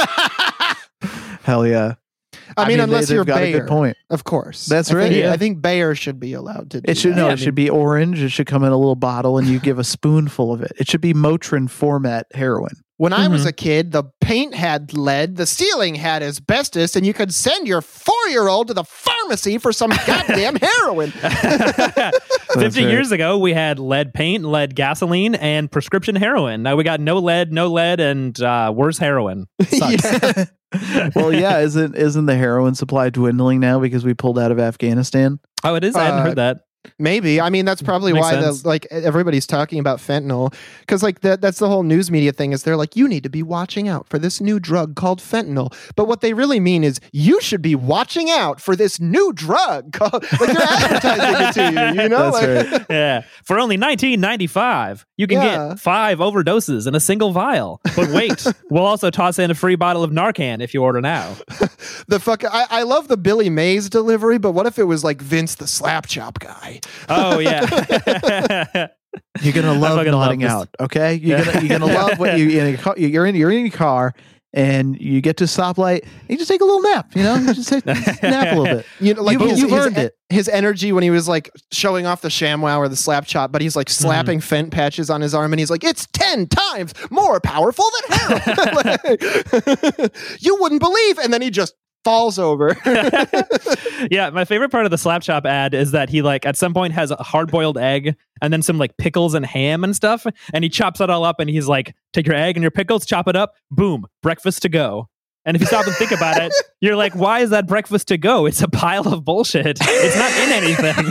Speaker 3: Hell yeah.
Speaker 1: I, mean, unless
Speaker 3: they,
Speaker 1: you're
Speaker 3: they've got a
Speaker 1: Bayer,
Speaker 3: good point.
Speaker 1: of course.
Speaker 3: That's
Speaker 1: I
Speaker 3: right,
Speaker 1: Think,
Speaker 2: yeah.
Speaker 1: I think Bayer should be allowed to. Do
Speaker 3: It should
Speaker 1: that.
Speaker 3: no,
Speaker 2: Yeah, I
Speaker 3: it should
Speaker 2: mean-
Speaker 3: be orange. It should come in a little bottle, and you give a spoonful of it. It should be Motrin format heroin.
Speaker 1: When I was
Speaker 2: Mhm.
Speaker 1: a kid, the paint had lead, the ceiling had asbestos, and you could send your four-year-old to the pharmacy for some goddamn heroin.
Speaker 2: Fifty
Speaker 3: right.
Speaker 2: years ago, we had lead paint, lead gasoline, and prescription heroin. Now we got no lead, no lead, and uh, worse heroin. Sucks.
Speaker 1: Yeah.
Speaker 3: Well, yeah, isn't isn't the heroin supply dwindling now because we pulled out of Afghanistan?
Speaker 2: Oh, it is. I hadn't
Speaker 1: Uh,
Speaker 2: heard that.
Speaker 1: Maybe. I mean, that's probably
Speaker 2: Makes
Speaker 1: why the,
Speaker 2: sense.
Speaker 1: like everybody's talking about fentanyl, because like that that's the whole news media thing is they're like, you need to be watching out for this new drug called fentanyl. But what they really mean is you should be watching out for this new drug called, like they're advertising it to you, you know?
Speaker 3: That's
Speaker 1: Like-
Speaker 2: Yeah. For only nineteen ninety-five, you can
Speaker 1: Yeah.
Speaker 2: get five overdoses in a single vial. But wait, we'll also toss in a free bottle of Narcan if you order now.
Speaker 1: The fuck I, I love the Billy Mays delivery, but what if it was like Vince the slap chop guy?
Speaker 2: Oh, yeah.
Speaker 3: You're gonna love
Speaker 2: fucking love
Speaker 3: nodding
Speaker 2: this.
Speaker 3: out, okay? You're
Speaker 2: Yeah.
Speaker 3: gonna you're gonna love what you in a car, you're in you're in your car and you get to a stoplight, you just take a little nap. You know, you just, take, just nap a little bit.
Speaker 1: You know, like
Speaker 3: You've-
Speaker 1: his,
Speaker 3: you've
Speaker 1: his,
Speaker 3: earned it.
Speaker 1: his energy when he was like showing off the ShamWow or the slap chop, but he's like slapping
Speaker 2: Mm-hmm.
Speaker 1: Fent patches on his arm, and he's like, "It's ten times more powerful than hell." You wouldn't believe, and then he just falls over.
Speaker 2: Yeah, my favorite part of the Slap Chop ad is that he like at some point has a hard boiled egg and then some like pickles and ham and stuff, and he chops it all up and he's like, "Take your egg and your pickles, chop it up, boom, breakfast to go." And if you stop and think about it, you're like, why is that breakfast to go? It's a pile of bullshit. It's not in anything.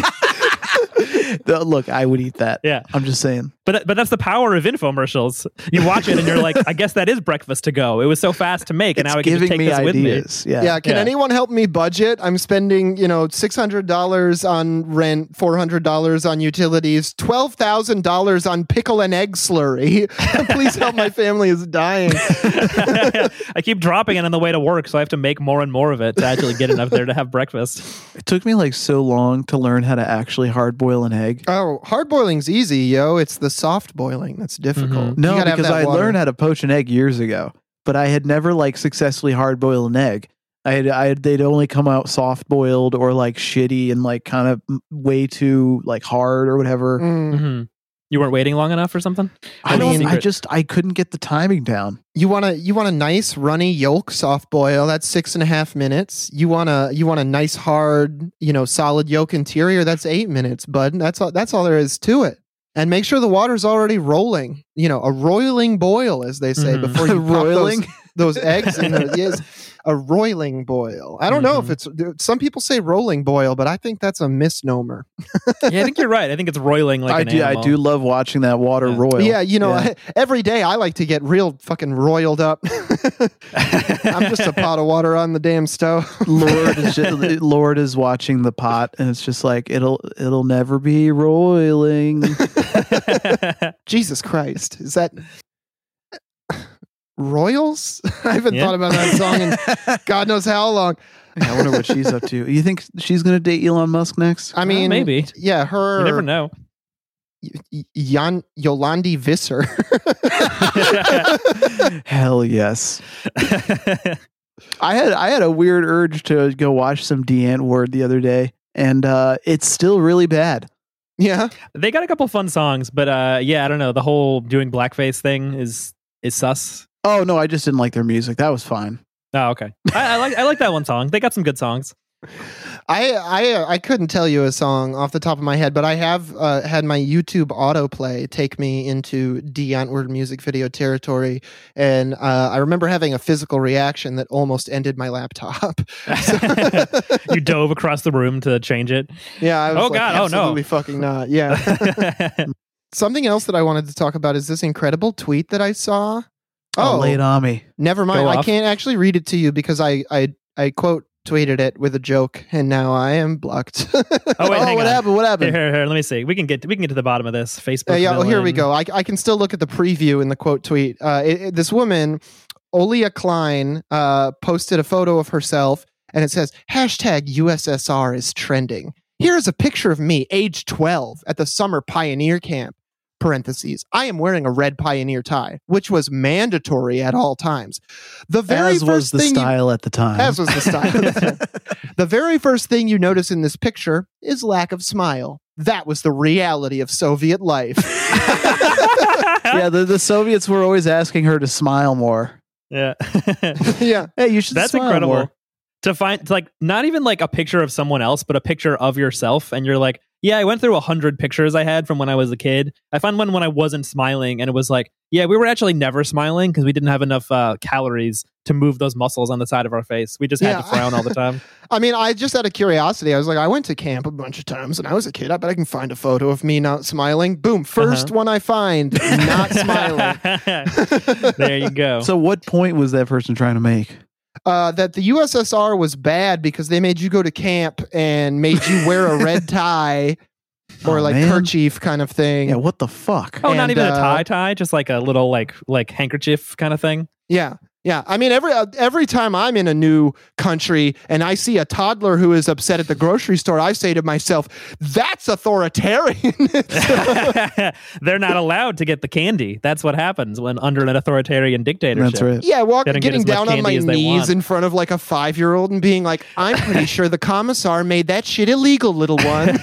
Speaker 3: Look, I would eat that.
Speaker 2: Yeah.
Speaker 3: I'm just saying.
Speaker 2: But but that's the power of infomercials. You watch it and you're like, I guess that is breakfast to go. It was so fast to make, and
Speaker 3: It's
Speaker 2: now I can just
Speaker 3: giving
Speaker 2: take
Speaker 3: me
Speaker 2: this with me.
Speaker 3: ideas. Yeah.
Speaker 1: Yeah, can
Speaker 2: Yeah.
Speaker 1: anyone help me budget? I'm spending, you know, six hundred dollars on rent, four hundred dollars on utilities, twelve thousand dollars on pickle and egg slurry. Please help, my family is dying.
Speaker 2: I keep dropping it on the way to work, so I have to make more and more of it to actually get enough there to have breakfast.
Speaker 3: It took me like so long to learn how to actually hard boil an egg.
Speaker 1: Oh, hard boiling's easy, yo. It's the soft boiling that's difficult.
Speaker 2: Mhm.
Speaker 1: You
Speaker 3: No,
Speaker 1: gotta have
Speaker 3: because
Speaker 1: that
Speaker 3: I
Speaker 1: water.
Speaker 3: learned how to poach an egg years ago, but I had never like successfully hard boiled an egg. I had, I had, they'd only come out soft boiled or like shitty and like kind of m- way too like hard or whatever.
Speaker 1: Mm.
Speaker 2: Mm-hmm. You weren't waiting long enough or something?
Speaker 3: I
Speaker 2: Or the
Speaker 3: don't. I
Speaker 2: secret-
Speaker 3: just I couldn't get the timing down.
Speaker 1: You want a you want a nice runny yolk soft boil. That's six and a half minutes. You want a you want a nice hard you know solid yolk interior. That's eight minutes, bud. That's all. That's all there is to it. And make sure the water's already rolling. You know, a roiling boil, as they say,
Speaker 2: Mhm.
Speaker 1: before you pop
Speaker 3: Roiling?
Speaker 1: those, those eggs in there. Yes, a roiling boil. I don't know if it's. Some people say rolling boil, but I think that's a misnomer.
Speaker 2: Yeah, I think you're right. I think it's roiling like
Speaker 3: I
Speaker 2: an
Speaker 3: do.
Speaker 2: animal.
Speaker 3: I do love watching that water
Speaker 2: Yeah.
Speaker 3: roil.
Speaker 1: Yeah, you know,
Speaker 3: Yeah.
Speaker 1: every day I like to get real fucking roiled up. I'm just a pot of water on the damn stove.
Speaker 3: Lord is just, Lord is watching the pot, and it's just like it'll it'll never be roiling.
Speaker 1: Jesus Christ. Is that Royals? I haven't
Speaker 2: Yeah.
Speaker 1: thought about that song in God knows how long.
Speaker 3: I wonder what she's up to. You think she's going to date Elon Musk next?
Speaker 1: I mean,
Speaker 2: maybe.
Speaker 1: Yeah, her.
Speaker 2: You never know.
Speaker 1: Y- Yan, Yolandi Visser.
Speaker 3: Hell yes. I had I had a weird urge to go watch some Deanne Ward the other day, and uh, it's still really bad.
Speaker 1: Yeah.
Speaker 2: They got a couple fun songs, but uh, yeah, I don't know. The whole doing blackface thing is is sus.
Speaker 3: Oh no, I just didn't like their music. That was fine.
Speaker 2: Oh, okay. I, I like I like that one song. They got some good songs.
Speaker 1: I I I couldn't tell you a song off the top of my head, but I have uh, had my YouTube autoplay take me into D. Antwoord music video territory, and uh, I remember having a physical reaction that almost ended my laptop.
Speaker 2: You dove across the room to change it.
Speaker 1: Yeah. I was
Speaker 2: Oh,
Speaker 1: like,
Speaker 2: God, oh, no.
Speaker 1: absolutely fucking not. Yeah. Something else that I wanted to talk about is this incredible tweet that I saw.
Speaker 3: Oh, lay it on me.
Speaker 1: Never mind.
Speaker 2: Go
Speaker 1: I
Speaker 2: off.
Speaker 1: can't actually read it to you because I I I quote tweeted it with a joke, and now I am blocked.
Speaker 2: Oh, wait,
Speaker 3: oh,
Speaker 2: hang
Speaker 3: what
Speaker 2: on.
Speaker 3: happened? What
Speaker 2: Here,
Speaker 3: happened?
Speaker 2: here, here. Let me see. We can get we can get to the bottom of this. Facebook.
Speaker 1: Uh, yeah, well, here we
Speaker 2: villain.
Speaker 1: go. I, I can still look at the preview in the quote tweet. Uh, it, it- this woman, Olia Klein, uh, posted a photo of herself, and it says, hashtag U S S R is trending. Here's a picture of me, age twelve, at the summer pioneer camp. Parentheses. I am wearing a red pioneer tie, which was mandatory at all times. The very
Speaker 3: As
Speaker 1: first
Speaker 3: was the
Speaker 1: thing you-
Speaker 3: style at the time.
Speaker 1: As was the style. The very first thing you notice in this picture is lack of smile. That was the reality of Soviet life.
Speaker 3: yeah, the, the Soviets were always asking her to smile more.
Speaker 2: Yeah.
Speaker 1: Yeah.
Speaker 3: Hey, you should
Speaker 2: That's
Speaker 3: smile
Speaker 2: incredible.
Speaker 3: more.
Speaker 2: To find like not even like a picture of someone else, but a picture of yourself, and you're like, yeah, I went through a hundred pictures I had from when I was a kid. I found one when I wasn't smiling, and it was like, yeah, we were actually never smiling because we didn't have enough uh, calories to move those muscles on the side of our face. We just had
Speaker 1: Yeah.
Speaker 2: to frown all the time.
Speaker 1: I mean, I just out of curiosity, I was like, I went to camp a bunch of times and I was a kid. I bet I can find a photo of me not smiling. Boom. First one I find, not smiling.
Speaker 2: There you go.
Speaker 3: So, what point was that person trying to make?
Speaker 1: Uh, that the U S S R was bad because they made you go to camp and made you wear a red tie or
Speaker 3: Oh,
Speaker 1: like
Speaker 3: man.
Speaker 1: kerchief kind of thing.
Speaker 3: Yeah, what the fuck?
Speaker 2: oh, not
Speaker 1: and,
Speaker 2: even a
Speaker 1: uh,
Speaker 2: tie tie, just like a little like like handkerchief kind of thing.
Speaker 1: Yeah. Yeah, I mean, every uh, every time I'm in a new country and I see a toddler who is upset at the grocery store, I say to myself, "That's authoritarian."
Speaker 2: They're not allowed to get the candy. That's what happens when under an authoritarian dictatorship.
Speaker 3: That's right.
Speaker 1: Yeah, walk,
Speaker 2: Getting
Speaker 1: getting down on my knees
Speaker 2: want.
Speaker 1: in front of like a five-year-old and being like, "I'm pretty sure the commissar made that shit illegal, little one."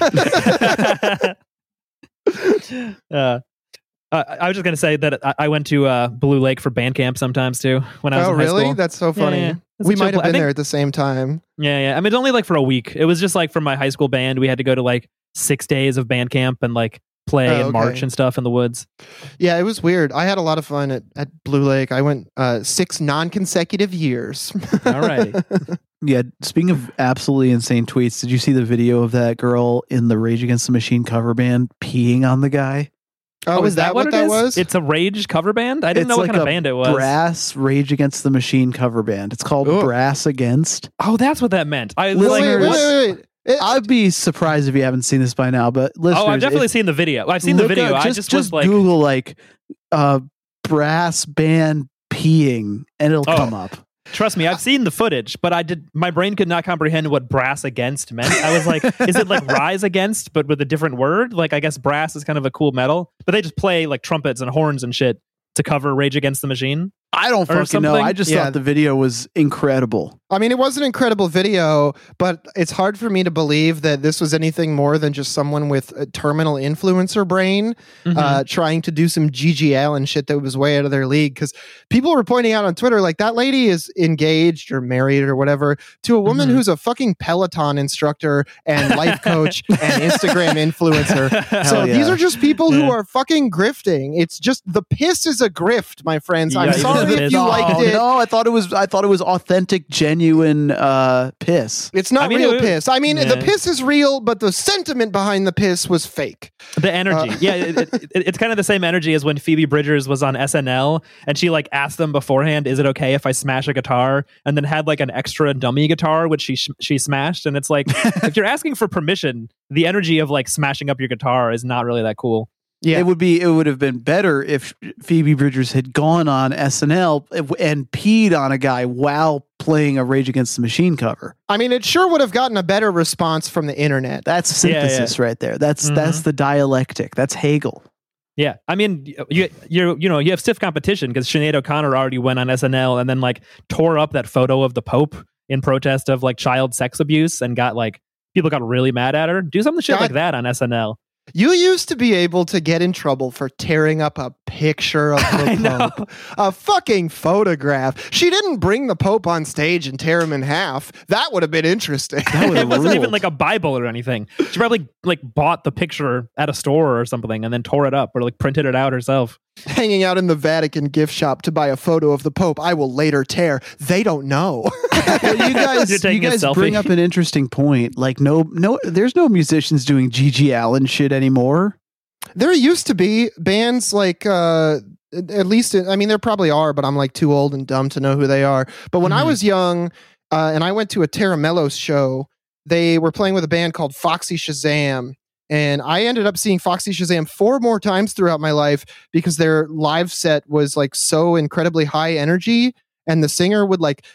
Speaker 2: uh, Uh, I was just going to say that I, I went to uh, Blue Lake for band camp sometimes too when I was
Speaker 1: oh,
Speaker 2: in high
Speaker 1: really?
Speaker 2: school.
Speaker 1: That's so funny.
Speaker 2: Yeah, yeah. That's
Speaker 1: We
Speaker 2: a chill
Speaker 1: might have
Speaker 2: pla- I
Speaker 1: been
Speaker 2: think-
Speaker 1: there at the same time.
Speaker 2: Yeah, yeah. I mean, it's only like for a week. It was just like for my high school band, we had to go to like six days of band camp and like play
Speaker 1: Oh,
Speaker 2: and
Speaker 1: okay.
Speaker 2: march and stuff in the woods.
Speaker 1: Yeah, it was weird. I had a lot of fun at, at Blue Lake. I went uh, six non-consecutive years.
Speaker 2: Alrighty.
Speaker 3: Yeah, speaking of absolutely insane tweets, did you see the video of that girl in the Rage Against the Machine cover band peeing on the guy?
Speaker 1: Oh, is that what
Speaker 2: it
Speaker 1: that
Speaker 2: is?
Speaker 1: was?
Speaker 2: It's a Rage cover band? I didn't
Speaker 3: It's
Speaker 2: know what
Speaker 3: like
Speaker 2: kind of
Speaker 3: a
Speaker 2: band it was.
Speaker 3: Brass Rage Against the Machine cover band. It's called
Speaker 1: Ugh.
Speaker 3: Brass Against.
Speaker 2: Oh, that's what that meant. I
Speaker 3: Well,
Speaker 2: like,
Speaker 1: wait, wait,
Speaker 2: what-
Speaker 1: wait, wait. It-
Speaker 3: I'd be surprised if you haven't seen this by now, but listeners,
Speaker 2: Oh, I've definitely
Speaker 3: if-
Speaker 2: seen the video. I've seen the
Speaker 3: look
Speaker 2: video.
Speaker 3: up-
Speaker 2: I
Speaker 3: just,
Speaker 2: just,
Speaker 3: just
Speaker 2: was like,
Speaker 3: Google like uh, brass band peeing, and it'll
Speaker 2: Oh.
Speaker 3: come up.
Speaker 2: trust me, I've seen the footage, but I did. My brain could not comprehend what brass against meant. I was like, is it like rise against, but with a different word? Like, I guess brass is kind of a cool metal, but they just play like trumpets and horns and shit to cover Rage Against the Machine.
Speaker 3: I don't
Speaker 2: Or
Speaker 3: fucking know.
Speaker 2: something?
Speaker 3: I just
Speaker 1: Yeah.
Speaker 3: thought the video was incredible.
Speaker 1: I mean, it was an incredible video, but it's hard for me to believe that this was anything more than just someone with a terminal influencer brain
Speaker 2: Mhm.
Speaker 1: uh, trying to do some G G L and shit that was way out of their league. Because people were pointing out on Twitter, like, that lady is engaged or married or whatever to a woman
Speaker 2: Mhm.
Speaker 1: who's a fucking Peloton instructor and life coach and Instagram influencer. So
Speaker 3: Hell yeah.
Speaker 1: these are just people who
Speaker 2: Yeah.
Speaker 1: are fucking grifting. It's just the piss is a grift, my friends.
Speaker 2: Yeah,
Speaker 1: I'm
Speaker 2: even
Speaker 1: sorry
Speaker 2: the
Speaker 1: if
Speaker 2: piss.
Speaker 1: you
Speaker 2: No,
Speaker 1: liked
Speaker 3: Oh,
Speaker 1: it.
Speaker 3: no, I thought it was. I thought it was authentic, genuine uh, piss.
Speaker 1: It's not
Speaker 2: I mean,
Speaker 1: real
Speaker 2: it-
Speaker 1: piss. I mean, the
Speaker 2: yeah.
Speaker 1: piss is real, but the sentiment behind the piss was fake.
Speaker 2: The energy.
Speaker 1: Uh,
Speaker 2: yeah, it, it, it- it's kind of the same energy as when Phoebe Bridgers was on S N L and she like asked them beforehand, is it okay if I smash a guitar? And then had like an extra dummy guitar, which she sh- she smashed. And it's like, if you're asking for permission, the energy of like smashing up your guitar is not really that cool.
Speaker 1: Yeah.
Speaker 3: It would be. It would have been better if Phoebe Bridgers had gone on S N L and peed on a guy while playing a Rage Against the Machine cover.
Speaker 1: I mean, it sure would have gotten a better response from the internet.
Speaker 3: That's
Speaker 2: Yeah, yeah.
Speaker 3: synthesis right there. That's
Speaker 2: Mhm.
Speaker 3: that's the dialectic. That's Hegel.
Speaker 2: Yeah, I mean, you you you know you have stiff competition because Sinead O'Connor already went on S N L and then like tore up that photo of the Pope in protest of like child sex abuse and got like people got really mad at her. Do something shit
Speaker 1: God.
Speaker 2: like that on S N L.
Speaker 1: You used to be able to get in trouble for tearing up a picture of
Speaker 2: I
Speaker 1: the
Speaker 2: know.
Speaker 1: Pope. A fucking photograph. She didn't bring the Pope on stage and tear him in half. That would have been interesting.
Speaker 3: That would
Speaker 2: It
Speaker 3: have
Speaker 2: wasn't even
Speaker 3: ruled.
Speaker 2: like a Bible or anything. She probably like bought the picture at a store or something and then tore it up or like printed it out herself.
Speaker 1: Hanging out in the Vatican gift shop to buy a photo of the Pope I will later tear. They don't know.
Speaker 3: Well, you
Speaker 2: You're
Speaker 3: guys, you
Speaker 2: taking a
Speaker 3: guys
Speaker 2: selfie.
Speaker 3: bring up an interesting point. Like, no, no, there's no musicians doing Gigi Allen shit anymore.
Speaker 1: There used to be bands like uh at least I mean there probably are, but I'm like too old and dumb to know who they are. But when I
Speaker 2: Mhm.
Speaker 1: was young uh, and I went to a Terra Mellos show, they were playing with a band called Foxy Shazam. And I ended up seeing Foxy Shazam four more times throughout my life because their live set was like so incredibly high energy. And the singer would like,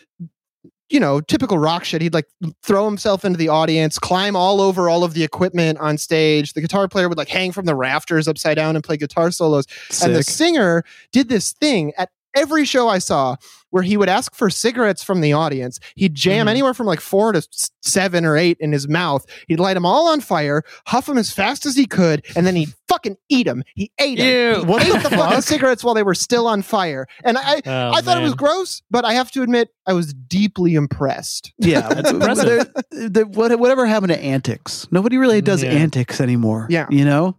Speaker 1: you know, typical rock shit. He'd like throw himself into the audience, climb all over all of the equipment on stage. The guitar player would like hang from the rafters upside down and play guitar solos. And the
Speaker 3: Sick.
Speaker 1: singer did this thing at every show I saw where he would ask for cigarettes from the audience. He'd jam
Speaker 2: Mhm.
Speaker 1: anywhere from like four to s- seven or eight in his mouth. He'd light them all on fire, huff them as fast as he could, and then he'd fucking eat them. He ate them.
Speaker 2: Ew.
Speaker 1: He
Speaker 3: What
Speaker 1: ate
Speaker 3: the
Speaker 1: the fucking
Speaker 3: fuck?
Speaker 1: cigarettes while they were still on fire. And I,
Speaker 2: Oh,
Speaker 1: I thought it was
Speaker 2: man.
Speaker 1: gross, but I have to admit, I was deeply impressed.
Speaker 3: Yeah,
Speaker 2: That's impressive.
Speaker 3: There- there- what- whatever happened to antics? Nobody really does
Speaker 2: Yeah.
Speaker 3: antics anymore.
Speaker 1: Yeah.
Speaker 3: you know,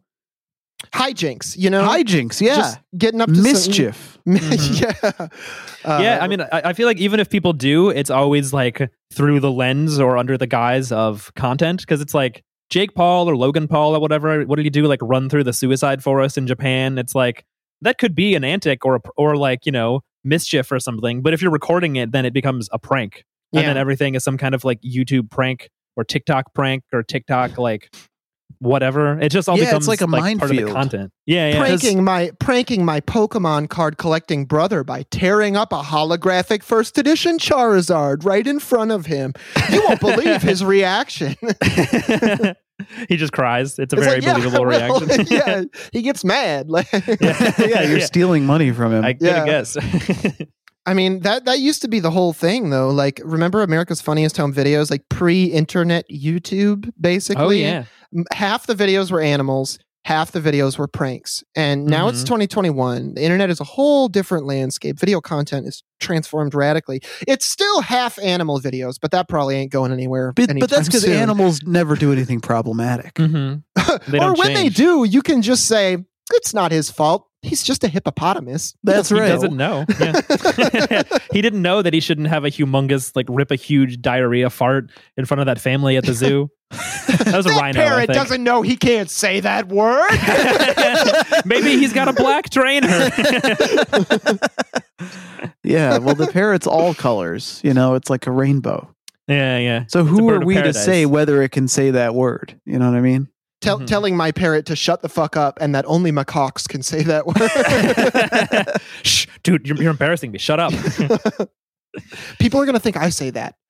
Speaker 1: Hijinks, you know?
Speaker 3: hijinks. Yeah,
Speaker 1: Just getting up to some-
Speaker 3: mischief.
Speaker 2: Mhm.
Speaker 1: yeah. Uh,
Speaker 2: yeah, I mean, I, I feel like even if people do, it's always like through the lens or under the guise of content because it's like Jake Paul or Logan Paul or whatever. What did he do? Like run through the suicide forest in Japan? It's like that could be an antic or or like you know mischief or something. But if you're recording it, then it becomes a prank, and
Speaker 1: Yeah.
Speaker 2: then everything is some kind of like YouTube prank or TikTok prank or TikTok like whatever. It just all
Speaker 3: Yeah,
Speaker 2: becomes
Speaker 3: it's like a
Speaker 2: part of the
Speaker 3: minefield.
Speaker 2: content. Yeah, yeah.
Speaker 1: pranking my pranking my Pokemon card collecting brother by tearing up a holographic first edition Charizard right in front of him. You won't believe his reaction.
Speaker 2: He just cries. It's a
Speaker 1: It's
Speaker 2: very
Speaker 1: like, yeah,
Speaker 2: believable
Speaker 1: well,
Speaker 2: reaction.
Speaker 1: yeah, he gets mad. Like,
Speaker 2: yeah,
Speaker 3: Yeah, you're
Speaker 2: yeah.
Speaker 3: stealing money from him.
Speaker 2: I get
Speaker 1: Yeah.
Speaker 2: a guess.
Speaker 1: I mean, that that used to be the whole thing, though. Like, remember America's Funniest Home Videos, like pre-internet YouTube, basically.
Speaker 2: Oh yeah.
Speaker 1: M- Half the videos were animals, half the videos were pranks. And now it's
Speaker 2: Mhm.
Speaker 1: twenty twenty-one. The internet is a whole different landscape. Video content is transformed radically. It's still half animal videos, but that probably ain't going anywhere.
Speaker 3: But, but
Speaker 1: anytime
Speaker 3: that's because
Speaker 1: soon.
Speaker 3: animals never do anything problematic.
Speaker 2: Mm-hmm. They
Speaker 1: or
Speaker 2: don't
Speaker 1: when they
Speaker 2: change.
Speaker 1: do, you can just say, it's not his fault. He's just a hippopotamus.
Speaker 3: That's
Speaker 2: He
Speaker 3: right.
Speaker 2: doesn't know. Yeah. He didn't know that he shouldn't have a humongous, like, rip a huge diarrhea fart in front of that family at the zoo. That was a
Speaker 1: That
Speaker 2: rhino. I
Speaker 1: parrot
Speaker 2: think.
Speaker 1: doesn't know he can't say that word.
Speaker 2: Maybe he's got a black trainer.
Speaker 3: Yeah, well, the parrot's all colors. You know, it's like a rainbow.
Speaker 2: yeah, yeah.
Speaker 3: So
Speaker 2: It's a
Speaker 3: who
Speaker 2: bird
Speaker 3: are
Speaker 2: of
Speaker 3: we to
Speaker 2: paradise.
Speaker 3: say whether it can say that word? You know what I mean?
Speaker 1: Tell,
Speaker 2: Mhm.
Speaker 1: Telling my parrot to shut the fuck up and that only macaques can say that word.
Speaker 2: Shh, dude, you're, you're embarrassing me. Shut up.
Speaker 1: People are going to think I say that.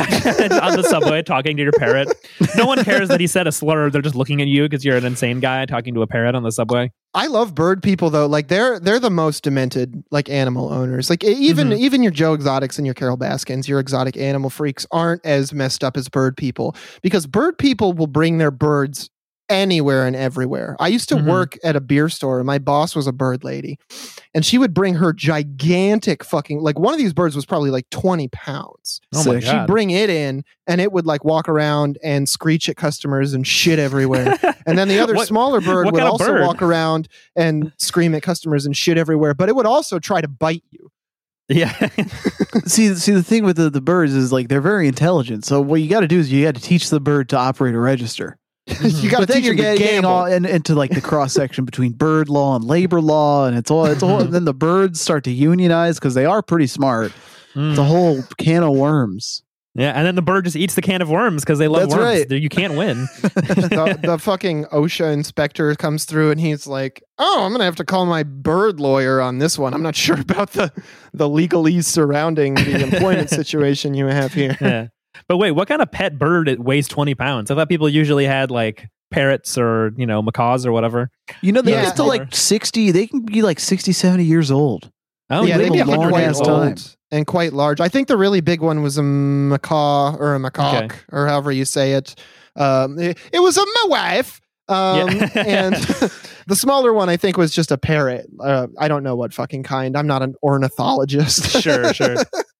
Speaker 2: On the subway talking to your parrot. No one cares that he said a slur. They're just looking at you because you're an insane guy talking to a parrot on the subway.
Speaker 1: I love bird people though. Like they're they're the most demented like animal owners. Like e- even
Speaker 2: Mhm.
Speaker 1: even your Joe Exotics and your Carol Baskins, your exotic animal freaks aren't as messed up as bird people because bird people will bring their birds anywhere and everywhere. I used to
Speaker 2: Mhm.
Speaker 1: work at a beer store and my boss was a bird lady and she would bring her gigantic fucking like one of these birds was probably like twenty pounds.
Speaker 2: Oh my
Speaker 3: Sick.
Speaker 2: god.
Speaker 1: She'd bring it in and it would like walk around and screech at customers and shit everywhere. And then the other
Speaker 2: What-
Speaker 1: smaller bird
Speaker 2: what
Speaker 1: would
Speaker 2: kind of
Speaker 1: also
Speaker 2: bird?
Speaker 1: walk around and scream at customers and shit everywhere, but it would also try to bite you.
Speaker 2: Yeah.
Speaker 3: See, see, the thing with the, the birds is like they're very intelligent. So what you got to do is you got to teach the bird to operate a register.
Speaker 1: You got to
Speaker 3: But then
Speaker 1: teach
Speaker 3: you're
Speaker 1: them to
Speaker 3: getting, getting
Speaker 1: gamble.
Speaker 3: all in, into like the cross section between bird law and labor law, and it's all it's all. And then the birds start to unionize because they are pretty smart.
Speaker 2: Mm.
Speaker 3: It's a whole can of worms.
Speaker 2: Yeah, and then the bird just eats the can of worms because they love
Speaker 3: That's
Speaker 2: worms.
Speaker 3: right.
Speaker 2: There- You can't win.
Speaker 1: the, the fucking OSHA inspector comes through and he's like, "Oh, I'm gonna have to call my bird lawyer on this one. I'm not sure about the the legalese surrounding the employment situation you have here."
Speaker 2: Yeah. But wait, what kind of pet bird it weighs twenty pounds? I thought people usually had like parrots or, you know, macaws or whatever.
Speaker 3: You know, they
Speaker 1: Yeah.
Speaker 3: get to like sixty. They can be like sixty, seventy years old.
Speaker 2: Oh,
Speaker 1: yeah,
Speaker 3: live
Speaker 1: they'd be
Speaker 3: a long
Speaker 1: quite
Speaker 3: ass
Speaker 1: old
Speaker 3: time.
Speaker 1: and quite large. I think the really big one was a macaw or a macaque
Speaker 2: Okay.
Speaker 1: or however you say it. Um, it, it was a my wife. Um,
Speaker 2: Yeah.
Speaker 1: and the smaller one, I think, was just a parrot. Uh, I don't know what fucking kind. I'm not an ornithologist.
Speaker 2: Sure, sure.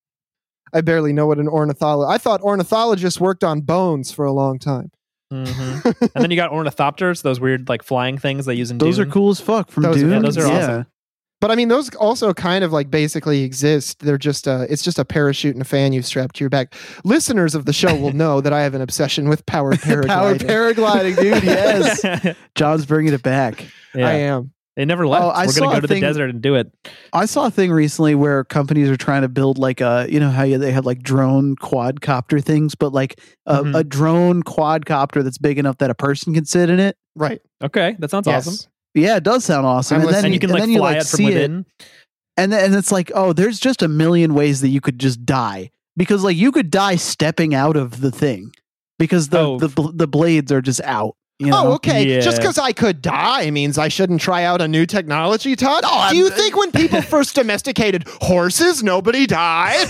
Speaker 1: I barely know what an ornithologist. I thought ornithologists worked on bones for a long time.
Speaker 2: hmm And then you got ornithopters, those weird like flying things they use in
Speaker 3: Those
Speaker 2: Dune.
Speaker 3: are cool as fuck from
Speaker 1: Those-
Speaker 3: Dune.
Speaker 1: yeah,
Speaker 2: those are
Speaker 3: yeah.
Speaker 2: awesome.
Speaker 1: But I mean, those also kind of like basically exist. They're just uh it's just a parachute and a fan you strap to your back. Listeners of the show will know that I have an obsession with powered paragliding.
Speaker 3: Power paragliding, dude. Yes, John's bringing it back.
Speaker 2: Yeah.
Speaker 1: I am.
Speaker 2: They never left.
Speaker 3: Oh, I
Speaker 2: We're
Speaker 3: saw
Speaker 2: going to
Speaker 3: a
Speaker 2: go to the
Speaker 3: thing-
Speaker 2: desert and do it.
Speaker 3: I saw a thing recently where companies are trying to build like a, you know how you, they have like drone quadcopter things, but like a,
Speaker 2: Mhm.
Speaker 3: a drone quadcopter that's big enough that a person can sit in it.
Speaker 1: Right.
Speaker 2: Okay, that sounds
Speaker 1: Yes.
Speaker 2: awesome.
Speaker 3: Yeah, it does sound awesome.
Speaker 1: I'm
Speaker 3: And then,
Speaker 1: listening.
Speaker 2: And you can
Speaker 3: and
Speaker 2: like
Speaker 3: then
Speaker 2: fly
Speaker 3: you, like,
Speaker 2: it from
Speaker 3: see
Speaker 2: within.
Speaker 3: and then, and it's like, oh, there's just a million ways that you could just die because like you could die stepping out of the thing because the
Speaker 2: Oh.
Speaker 3: the, bl- the blades are just out. You
Speaker 1: Oh,
Speaker 3: know?
Speaker 1: okay.
Speaker 2: Yeah.
Speaker 1: Just because I could die means I shouldn't try out a new technology, Todd? Do you think when people first domesticated horses, nobody died?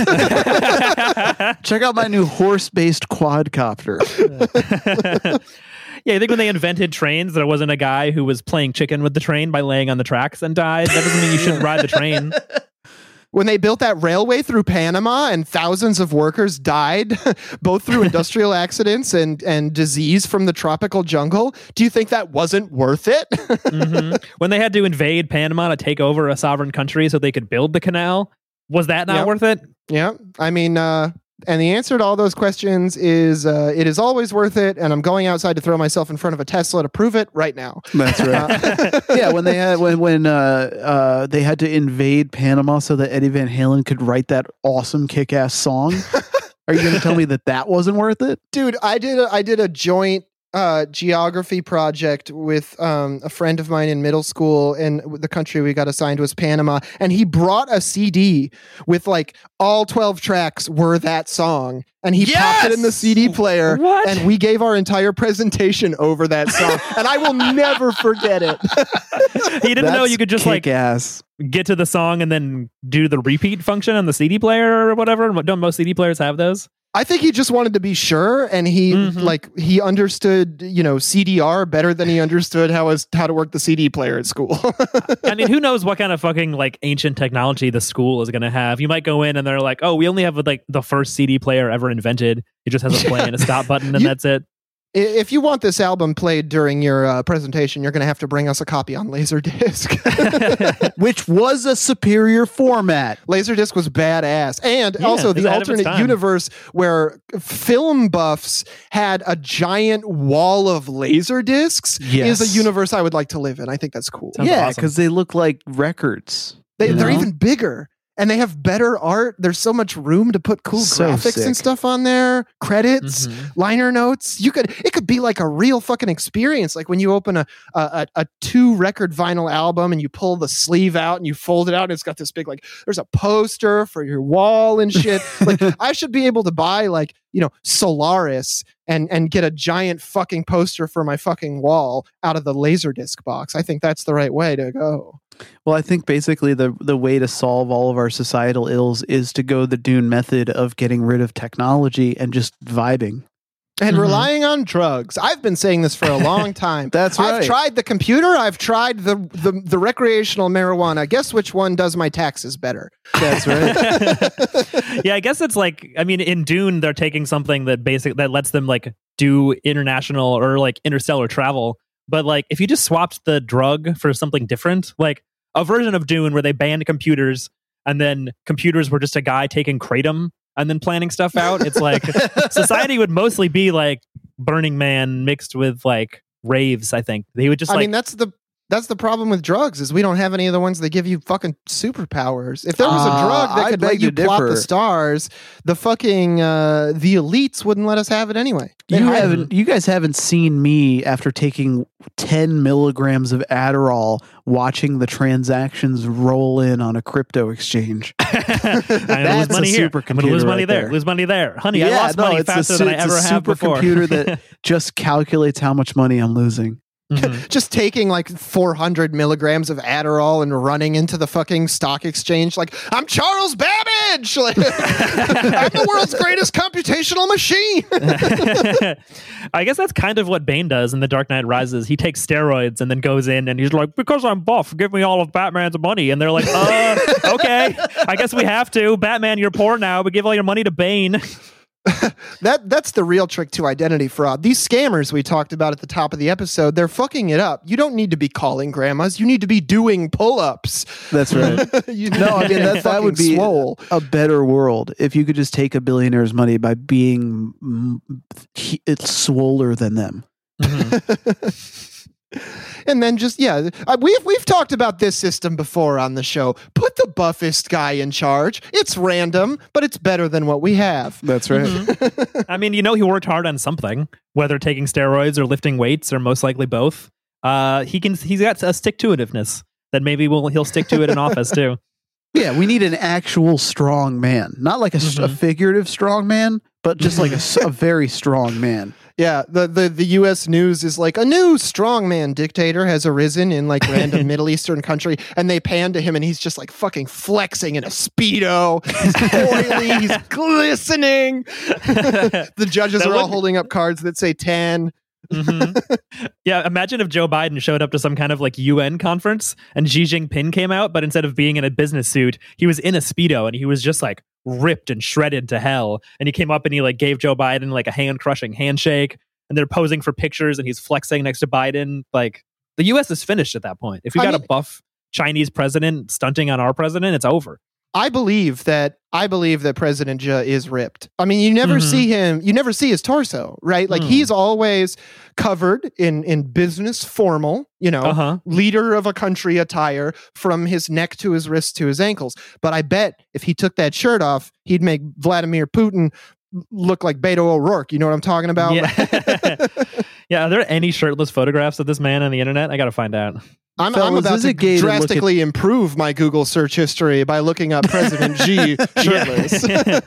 Speaker 3: Check out my new horse-based quadcopter.
Speaker 2: Yeah, I think when they invented trains, there wasn't a guy who was playing chicken with the train by laying on the tracks and died. That doesn't mean you shouldn't ride the train.
Speaker 1: When they built that railway through Panama and thousands of workers died, both through industrial accidents and, and disease from the tropical jungle, do you think that wasn't worth it?
Speaker 2: hmm When they had to invade Panama to take over a sovereign country so they could build the canal, was that not
Speaker 1: Yep.
Speaker 2: worth it?
Speaker 1: Yeah. I mean, uh, and the answer to all those questions is uh, it is always worth it. And I'm going outside to throw myself in front of a Tesla to prove it right now.
Speaker 3: That's right. Yeah, when they had when when uh, uh, they had to invade Panama so that Eddie Van Halen could write that awesome kick-ass song. Are you going to tell me that that wasn't worth it?
Speaker 1: Dude, I did a, I did a joint uh, geography project with um, a friend of mine in middle school, and the country we got assigned was Panama, and he brought a C D with like all twelve tracks were that song, and he
Speaker 4: Yes!
Speaker 1: popped it in the C D player,
Speaker 2: What?
Speaker 1: and we gave our entire presentation over that song, and I will never forget it.
Speaker 2: He didn't know
Speaker 3: That's
Speaker 2: you could just like
Speaker 3: kick-ass.
Speaker 2: get to the song and then do the repeat function on the C D player or whatever. Don't most C D players have those?
Speaker 1: I think he just wanted to be sure, and he
Speaker 2: Mhm.
Speaker 1: like he understood, you know, C D R better than he understood how was how to work the C D player at school.
Speaker 2: I mean, who knows what kind of fucking like ancient technology the school is going to have? You might go in and they're like, "Oh, we only have like the first C D player ever invented. It just has a play and a stop button, and
Speaker 1: You-
Speaker 2: that's it."
Speaker 1: I- If you want this album played during your uh, presentation, you're going to have to bring us a copy on Laserdisc.
Speaker 3: Which was a superior format.
Speaker 1: Laserdisc was badass. And
Speaker 2: Yeah,
Speaker 1: also
Speaker 2: it was
Speaker 1: the
Speaker 2: ahead of its
Speaker 1: alternate
Speaker 2: time.
Speaker 1: universe where film buffs had a giant wall of Laserdiscs
Speaker 3: Yes.
Speaker 1: is a universe I would like to live in. I think that's cool.
Speaker 2: Sounds
Speaker 3: yeah,
Speaker 2: awesome.
Speaker 3: because they look like records.
Speaker 1: They,
Speaker 3: you
Speaker 1: they're
Speaker 3: know?
Speaker 1: even bigger. And they have better art. There's so much room to put cool
Speaker 3: So
Speaker 1: graphics and
Speaker 3: sick.
Speaker 1: stuff on there. Credits,
Speaker 2: Mhm.
Speaker 1: liner notes. You could it could be like a real fucking experience. Like when you open a a, a, a two record vinyl album and you pull the sleeve out and you fold it out and it's got this big like there's a poster for your wall and shit. Like I should be able to buy like, you know, Solaris and and get a giant fucking poster for my fucking wall out of the Laserdisc box. I think that's the right way to go.
Speaker 3: Well, I think basically the the way to solve all of our societal ills is to go the Dune method of getting rid of technology and just vibing.
Speaker 1: And
Speaker 2: Mhm.
Speaker 1: relying on drugs. I've been saying this for a long time.
Speaker 3: That's right.
Speaker 1: I've tried the computer. I've tried the, the the recreational marijuana. Guess which one does my taxes better?
Speaker 3: That's right.
Speaker 2: Yeah, I guess it's like, I mean, in Dune, they're taking something that basic that lets them like do international or like interstellar travel. But like, if you just swapped the drug for something different, like a version of Dune where they banned computers and then computers were just a guy taking kratom and then planning stuff out, it's like society would mostly be like Burning Man mixed with like raves. I think they would just
Speaker 1: I
Speaker 2: like
Speaker 1: mean, that's the that's the problem with drugs is we don't have any of the ones that give you fucking superpowers. If there was a
Speaker 3: Uh,
Speaker 1: drug that
Speaker 3: I
Speaker 1: could
Speaker 3: beg
Speaker 1: let you
Speaker 3: to
Speaker 1: plot the
Speaker 3: differ.
Speaker 1: stars, the fucking uh, the elites wouldn't let us have it anyway. They
Speaker 3: You
Speaker 1: hide it.
Speaker 3: haven't. You guys haven't seen me after taking ten milligrams of Adderall, watching the transactions roll in on a crypto exchange.
Speaker 2: I'm gonna lose
Speaker 3: That's
Speaker 2: money
Speaker 3: a
Speaker 2: here. I'm gonna lose
Speaker 3: supercomputer
Speaker 2: money
Speaker 3: right
Speaker 2: there.
Speaker 3: there.
Speaker 2: Lose money there, honey. I
Speaker 3: Yeah,
Speaker 2: lost
Speaker 3: no,
Speaker 2: money
Speaker 3: it's a
Speaker 2: faster
Speaker 3: su-
Speaker 2: than I
Speaker 3: it's
Speaker 2: ever
Speaker 3: a
Speaker 2: have before.
Speaker 3: supercomputer that just calculates how much money I'm losing.
Speaker 2: Mhm.
Speaker 1: Just taking like four hundred milligrams of Adderall and running into the fucking stock exchange like, I'm Charles Babbage! Like, I'm the world's greatest computational machine!
Speaker 2: I guess that's kind of what Bane does in The Dark Knight Rises. He takes steroids and then goes in and he's like, because I'm buff, give me all of Batman's money. And they're like, uh, okay, I guess we have to. Batman, you're poor now, but give all your money to Bane.
Speaker 1: That That's the real trick to identity fraud. These scammers we talked about at the top of the episode, they're fucking it up. You don't need to be calling grandmas. You need to be doing pull-ups.
Speaker 3: That's right.
Speaker 1: You
Speaker 3: No, I
Speaker 1: need to
Speaker 3: mean
Speaker 1: be
Speaker 3: that, that would
Speaker 1: fucking
Speaker 3: be
Speaker 1: swole.
Speaker 3: a better world if you could just take a billionaire's money by being mm, he- it's swoller than them.
Speaker 1: And then just yeah, uh, we've we've talked about this system before on the show. Put the buffest guy in charge. It's random, but it's better than what we have.
Speaker 3: That's right.
Speaker 2: I mean, you know, he worked hard on something, whether taking steroids or lifting weights or most likely both. Uh, he can, he's got a stick-to-itiveness that maybe will he'll stick to it in office too.
Speaker 3: Yeah, we need an actual strong man, not like a, s- a
Speaker 2: Mhm.
Speaker 3: figurative strong man, but just like a, s- a very strong man.
Speaker 1: Yeah, the, the, the U S news is like a new strongman dictator has arisen in like random Middle Eastern country, and they pan to him and he's just like fucking flexing in a Speedo. He's oily, he's glistening. The judges
Speaker 2: That
Speaker 1: are all
Speaker 2: would-
Speaker 1: holding up cards that say tan.
Speaker 2: Mhm. Yeah, imagine if Joe Biden showed up to some kind of like U N conference and Xi Jinping came out, but instead of being in a business suit, he was in a Speedo and he was just like ripped and shredded to hell. And he came up and he like gave Joe Biden like a hand crushing handshake, and they're posing for pictures and he's flexing next to Biden. Like the U S is finished at that point. If we
Speaker 1: I
Speaker 2: got
Speaker 1: mean-
Speaker 2: a buff Chinese president stunting on our president, it's over.
Speaker 1: I believe that I believe that President Xi is ripped. I mean, you never
Speaker 2: Mhm.
Speaker 1: see him, you never see his torso, right? Like
Speaker 2: Mm.
Speaker 1: he's always covered in in business formal, you know,
Speaker 2: Uh-huh.
Speaker 1: leader of a country attire from his neck to his wrists to his ankles. But I bet if he took that shirt off, he'd make Vladimir Putin look like Beto O'Rourke. You know what I'm talking about?
Speaker 2: Yeah. Yeah, are there any shirtless photographs of this man on the internet? I gotta find out.
Speaker 1: I'm,
Speaker 3: Fellas,
Speaker 1: I'm about
Speaker 3: is
Speaker 1: to
Speaker 3: it gay to look at-
Speaker 1: drastically improve my Google search history by looking up President Xi shirtless.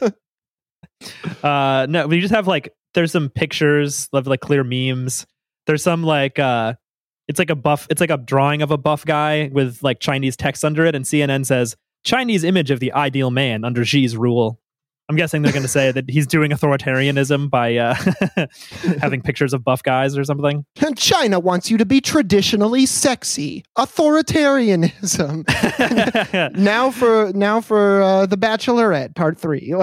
Speaker 2: uh, no, we just have like there's some pictures of like clear memes. There's some like uh, it's like a buff. It's like a drawing of a buff guy with like Chinese text under it, and C N N says Chinese image of the ideal man under Xi's rule. I'm guessing they're going to say that he's doing authoritarianism by uh, having pictures of buff guys or something.
Speaker 1: And China wants you to be traditionally sexy. Authoritarianism. now for now for uh, The Bachelorette Part Three. All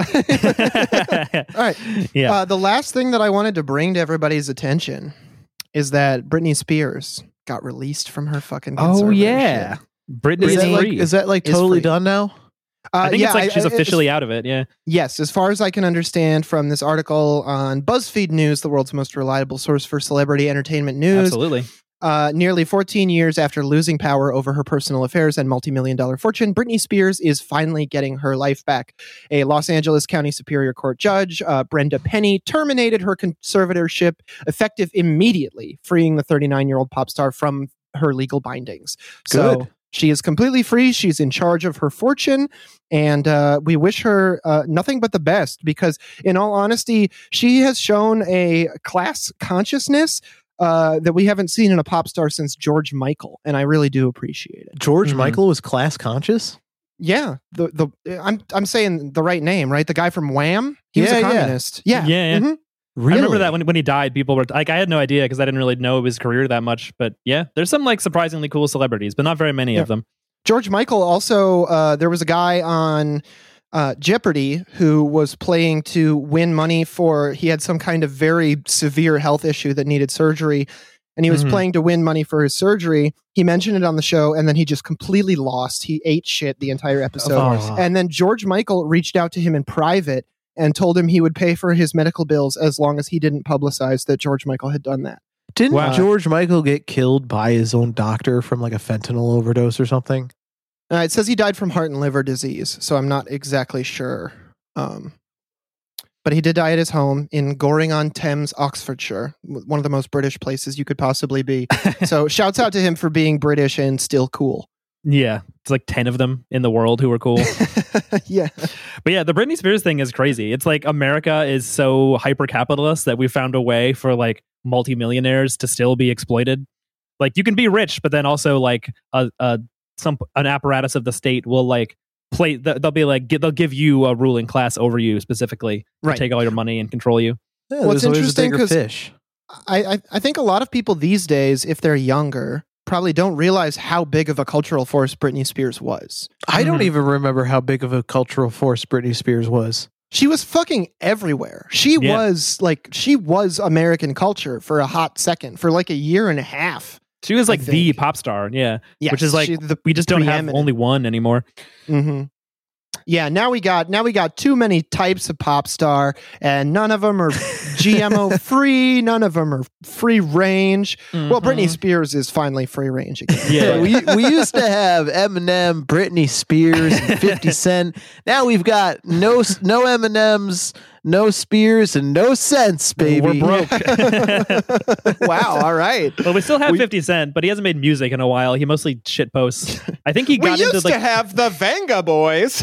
Speaker 1: right.
Speaker 2: Yeah.
Speaker 1: Uh, the last thing that I wanted to bring to everybody's attention is that Britney Spears got released from her fucking.
Speaker 2: Oh yeah, Britney
Speaker 3: Is
Speaker 2: is
Speaker 3: that like,
Speaker 2: free.
Speaker 3: is that like
Speaker 1: Is
Speaker 3: totally
Speaker 1: free.
Speaker 3: done now?
Speaker 1: Uh,
Speaker 2: I think
Speaker 1: yeah,
Speaker 2: it's like she's
Speaker 1: I-
Speaker 2: officially
Speaker 1: as-
Speaker 2: out of it. Yeah.
Speaker 1: Yes, as far as I can understand from this article on BuzzFeed News, the world's most reliable source for celebrity entertainment news,
Speaker 2: Absolutely.
Speaker 1: uh, nearly fourteen years after losing power over her personal affairs and multi-million dollar fortune, Britney Spears is finally getting her life back. A Los Angeles County Superior Court judge, uh, Brenda Penny, terminated her conservatorship effective immediately, freeing the thirty-nine-year-old pop star from her legal bindings. So
Speaker 3: Good.
Speaker 1: she is completely free. She's in charge of her fortune. And uh, we wish her uh, nothing but the best because, in all honesty, she has shown a class consciousness uh, that we haven't seen in a pop star since George Michael. And I really do appreciate it.
Speaker 3: George
Speaker 2: Mhm.
Speaker 3: Michael was class conscious.
Speaker 1: Yeah. The, the, I'm, I'm saying the right name, right? The guy from Wham? He was
Speaker 3: Yeah,
Speaker 1: a
Speaker 3: yeah.
Speaker 1: communist. Yeah.
Speaker 2: Yeah, yeah.
Speaker 1: Mhm.
Speaker 3: Really?
Speaker 2: I remember that when when he died, people were like, I had no idea because I didn't really know his career that much. But yeah, there's some like surprisingly cool celebrities, but not very many
Speaker 1: Yeah.
Speaker 2: of them.
Speaker 1: George Michael also, uh, there was a guy on uh, Jeopardy who was playing to win money for, he had some kind of very severe health issue that needed surgery. And he was
Speaker 2: Mhm.
Speaker 1: playing to win money for his surgery. He mentioned it on the show and then he just completely lost. He ate shit the entire episode.
Speaker 3: course.
Speaker 1: And then George Michael reached out to him in private and told him he would pay for his medical bills as long as he didn't publicize that George Michael had done that.
Speaker 3: Didn't
Speaker 2: Wow.
Speaker 3: George Michael get killed by his own doctor from like a fentanyl overdose or something?
Speaker 1: Uh, it says he died from heart and liver disease, so I'm not exactly sure. Um, but he did die at his home in Goring-on-Thames, Oxfordshire, w- one of the most British places you could possibly be. So shouts out to him for being British and still cool.
Speaker 2: Yeah, it's like ten of them in the world who are cool.
Speaker 1: Yeah.
Speaker 2: But yeah, the Britney Spears thing is crazy. It's like America is so hyper capitalist that we found a way for like multimillionaires to still be exploited. Like you can be rich, but then also like a, a some an apparatus of the state will like play. They'll be like they'll give you a ruling class over you specifically,
Speaker 1: Right.
Speaker 2: to take all your money and control you.
Speaker 3: Yeah,
Speaker 1: What's
Speaker 3: there's always a
Speaker 1: interesting,
Speaker 3: bigger
Speaker 1: 'cause-
Speaker 3: fish.
Speaker 1: I, I, I think a lot of people these days, if they're younger, probably don't realize how big of a cultural force Britney Spears was.
Speaker 3: I don't
Speaker 2: Mhm.
Speaker 3: even remember how big of a cultural force Britney Spears was.
Speaker 1: She was fucking everywhere. She
Speaker 2: Yeah.
Speaker 1: was like, she was American culture for a hot second, for like a year and a half.
Speaker 2: She was
Speaker 1: I
Speaker 2: like the
Speaker 1: think.
Speaker 2: pop star, yeah.
Speaker 1: Yes,
Speaker 2: Which is like
Speaker 1: she- the
Speaker 2: we just don't have
Speaker 1: preeminent.
Speaker 2: only one anymore.
Speaker 1: hmm Yeah, now we got now we got too many types of pop star, and none of them are G M O free. None of them are free range. Well, Britney
Speaker 2: Mhm.
Speaker 1: Spears is finally free range again.
Speaker 2: Yeah.
Speaker 3: we we used to have Eminem, Britney Spears, and fifty Cent. Now we've got no no M and M's, no Spears, and no cents, baby.
Speaker 2: We're broke.
Speaker 1: Wow. All right.
Speaker 2: Well, we still have
Speaker 1: We-
Speaker 2: fifty Cent, but he hasn't made music in a while. He mostly shit posts. I think he
Speaker 1: We
Speaker 2: got
Speaker 1: used
Speaker 2: into like
Speaker 1: to have the Venga Boys.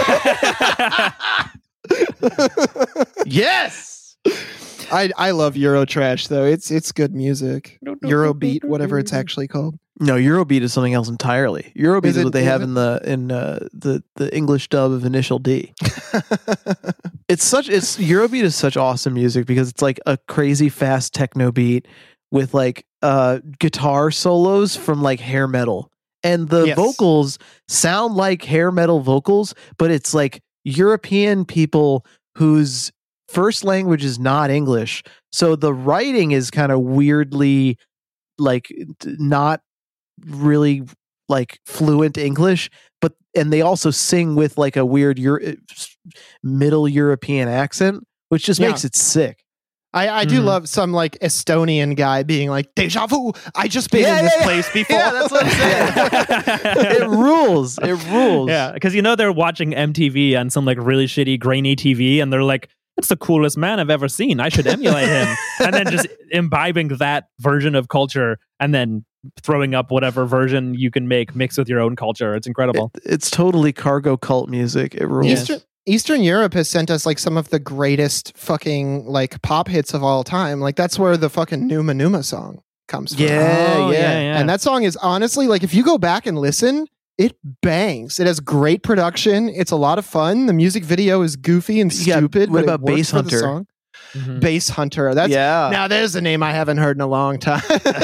Speaker 3: Yes.
Speaker 1: I I love Eurotrash though. It's it's good music. Eurobeat, whatever it's actually called.
Speaker 3: No, Eurobeat is something else entirely. Eurobeat
Speaker 1: Is
Speaker 3: is,
Speaker 1: it-
Speaker 3: what they
Speaker 1: is
Speaker 3: have
Speaker 1: it?
Speaker 3: in the in uh, the the English dub of Initial D. It's such it's Eurobeat is such awesome music because it's like a crazy fast techno beat with like uh guitar solos from like hair metal. And the
Speaker 1: Yes.
Speaker 3: vocals sound like hair metal vocals, but it's like European people whose first language is not English. So the writing is kind of weirdly like t- not really like fluent English, but and they also sing with like a weird Euro- middle European accent, which just
Speaker 1: Yeah.
Speaker 3: makes it sick.
Speaker 1: I, I do
Speaker 2: Mhm.
Speaker 1: love some like Estonian guy being like, deja vu, I just been
Speaker 3: Yeah,
Speaker 1: in this
Speaker 3: yeah, yeah.
Speaker 1: place before.
Speaker 3: Yeah, that's what I'm saying. It rules. It rules.
Speaker 2: Yeah, because you know they're watching M T V on some like really shitty grainy T V, and they're like, that's the coolest man I've ever seen. I should emulate him. And then just imbibing that version of culture and then throwing up whatever version you can make mixed with your own culture. It's incredible.
Speaker 3: It, it's totally cargo cult music. It rules.
Speaker 1: Eastern, Eastern Europe has sent us like some of the greatest fucking like pop hits of all time. Like that's where the fucking Numa Numa song comes from.
Speaker 3: Yeah,
Speaker 2: Oh,
Speaker 3: yeah.
Speaker 2: yeah, yeah.
Speaker 1: And that song is honestly like if you go back and listen, it bangs. It has great production. It's a lot of fun. The music video is goofy and
Speaker 3: Yeah,
Speaker 1: stupid.
Speaker 3: what
Speaker 1: but it
Speaker 3: about
Speaker 1: works
Speaker 3: Bass
Speaker 1: for the
Speaker 3: Hunter?
Speaker 1: song.
Speaker 2: Mhm.
Speaker 1: Bass Hunter. That's
Speaker 3: yeah.
Speaker 1: now there's a name I haven't heard in a long time.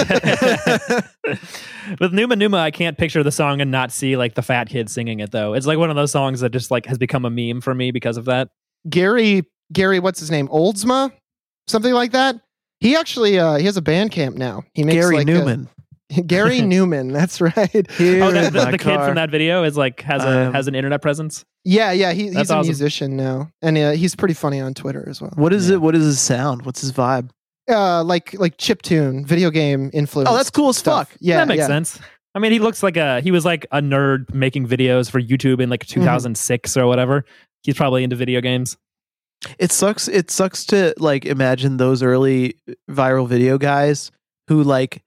Speaker 2: With Numa Numa, I can't picture the song and not see like the fat kid singing it though. It's like one of those songs that just like has become a meme for me because of that.
Speaker 1: Gary Gary, what's his name? Oldsma? Something like that. He actually uh he has a band camp now. He makes
Speaker 3: Gary
Speaker 1: like a-
Speaker 3: Newman.
Speaker 1: Gary Newman, that's right.
Speaker 3: Here
Speaker 2: Oh, that,
Speaker 3: in
Speaker 2: the,
Speaker 3: my
Speaker 2: the kid
Speaker 3: car.
Speaker 2: from that video is like has a
Speaker 3: Um,
Speaker 2: has an internet presence.
Speaker 1: Yeah, yeah, he,
Speaker 2: That's
Speaker 1: he's a
Speaker 2: awesome.
Speaker 1: musician now, and uh, he's pretty funny on Twitter as well.
Speaker 3: What is
Speaker 2: Yeah.
Speaker 3: it? What is his sound? What's his vibe?
Speaker 1: Uh, like like chiptune, video game influence.
Speaker 3: Oh, that's cool as
Speaker 1: stuff.
Speaker 3: fuck.
Speaker 1: Yeah,
Speaker 2: that makes
Speaker 1: yeah.
Speaker 2: sense. I mean, he looks like a he was like a nerd making videos for YouTube in like two thousand six or whatever. He's probably into video games.
Speaker 3: It sucks. It sucks to like imagine those early viral video guys who like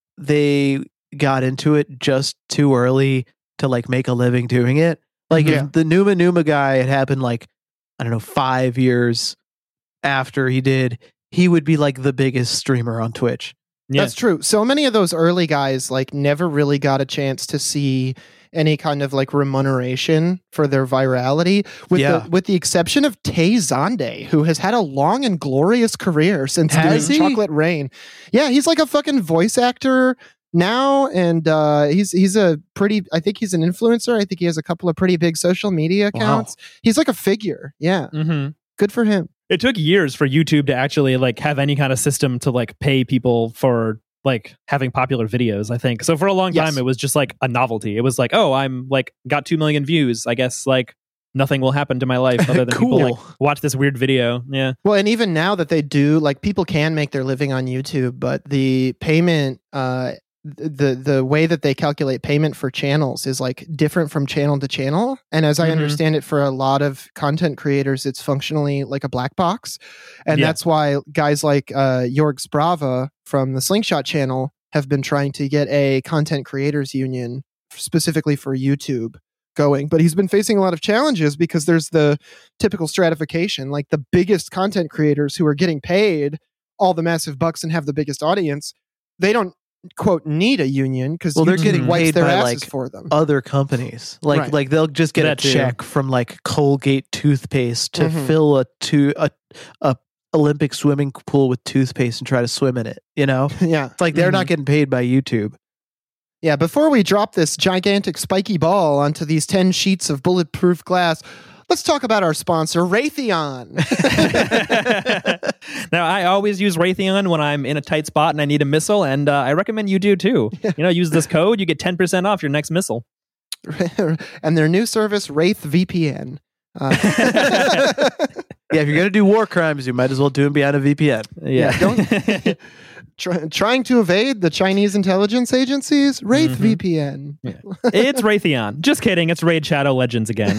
Speaker 3: they got into it just too early to like make a living doing it. Like
Speaker 1: Yeah.
Speaker 3: if the Numa Numa guy had happened like I don't know five years after he did, he would be like the biggest streamer on Twitch.
Speaker 2: Yeah.
Speaker 1: That's true. So many of those early guys like never really got a chance to see any kind of like remuneration for their virality, with
Speaker 3: Yeah.
Speaker 1: the with the exception of Tay Zonde, who has had a long and glorious career since
Speaker 3: Has
Speaker 1: doing
Speaker 3: he?
Speaker 1: Chocolate Rain. Yeah, he's like a fucking voice actor now, and uh, he's he's a pretty. I think he's an influencer. I think he has a couple of pretty big social media
Speaker 3: Wow.
Speaker 1: accounts. He's like a figure. Yeah,
Speaker 2: Mm-hmm.
Speaker 1: good for him.
Speaker 2: It took years for YouTube to actually like have any kind of system to like pay people for like having popular videos, I think. So for a long
Speaker 1: Yes.
Speaker 2: time it was just like a novelty. It was like, oh, I'm like got two million views. I guess like nothing will happen to my life other than people
Speaker 3: Cool.
Speaker 2: like watch this weird video. Yeah.
Speaker 1: Well, and even now that they do, like people can make their living on YouTube, but the payment, uh, the the way that they calculate payment for channels is like different from channel to channel. And as I
Speaker 2: Mhm.
Speaker 1: understand it, for a lot of content creators, it's functionally like a black box, and
Speaker 2: Yeah.
Speaker 1: that's why guys like uh, Jorgs Brava from the Slingshot channel have been trying to get a content creators union specifically for YouTube going, but he's been facing a lot of challenges because there's the typical stratification, like the biggest content creators who are getting paid all the massive bucks and have the biggest audience, they don't quote need a union because
Speaker 3: Well, they're getting
Speaker 1: wipes
Speaker 3: paid
Speaker 1: their
Speaker 3: by,
Speaker 1: asses
Speaker 3: like,
Speaker 1: for them.
Speaker 3: Other companies like
Speaker 1: Right.
Speaker 3: like they'll just get
Speaker 2: That
Speaker 3: a
Speaker 2: too.
Speaker 3: check from like Colgate toothpaste to
Speaker 1: Mhm.
Speaker 3: fill a to a a Olympic swimming pool with toothpaste and try to swim in it. You know,
Speaker 1: Yeah,
Speaker 3: it's like they're not getting paid by YouTube.
Speaker 1: yeah. Before we drop this gigantic spiky ball onto these ten sheets of bulletproof glass, let's talk about our sponsor, Raytheon.
Speaker 2: Now, I always use Raytheon when I'm in a tight spot and I need a missile, and uh, I recommend you do too. You know, use this code, you get ten percent off your next missile.
Speaker 1: And their new service, Wraith V P N. Uh,
Speaker 3: Yeah, if you're gonna do war crimes, you might as well do them behind a V P N.
Speaker 2: Yeah.
Speaker 1: don't- try, trying to evade the Chinese intelligence agencies, Wraith
Speaker 2: Mhm.
Speaker 1: V P N.
Speaker 2: It's Raytheon. Just kidding. It's Raid Shadow Legends again.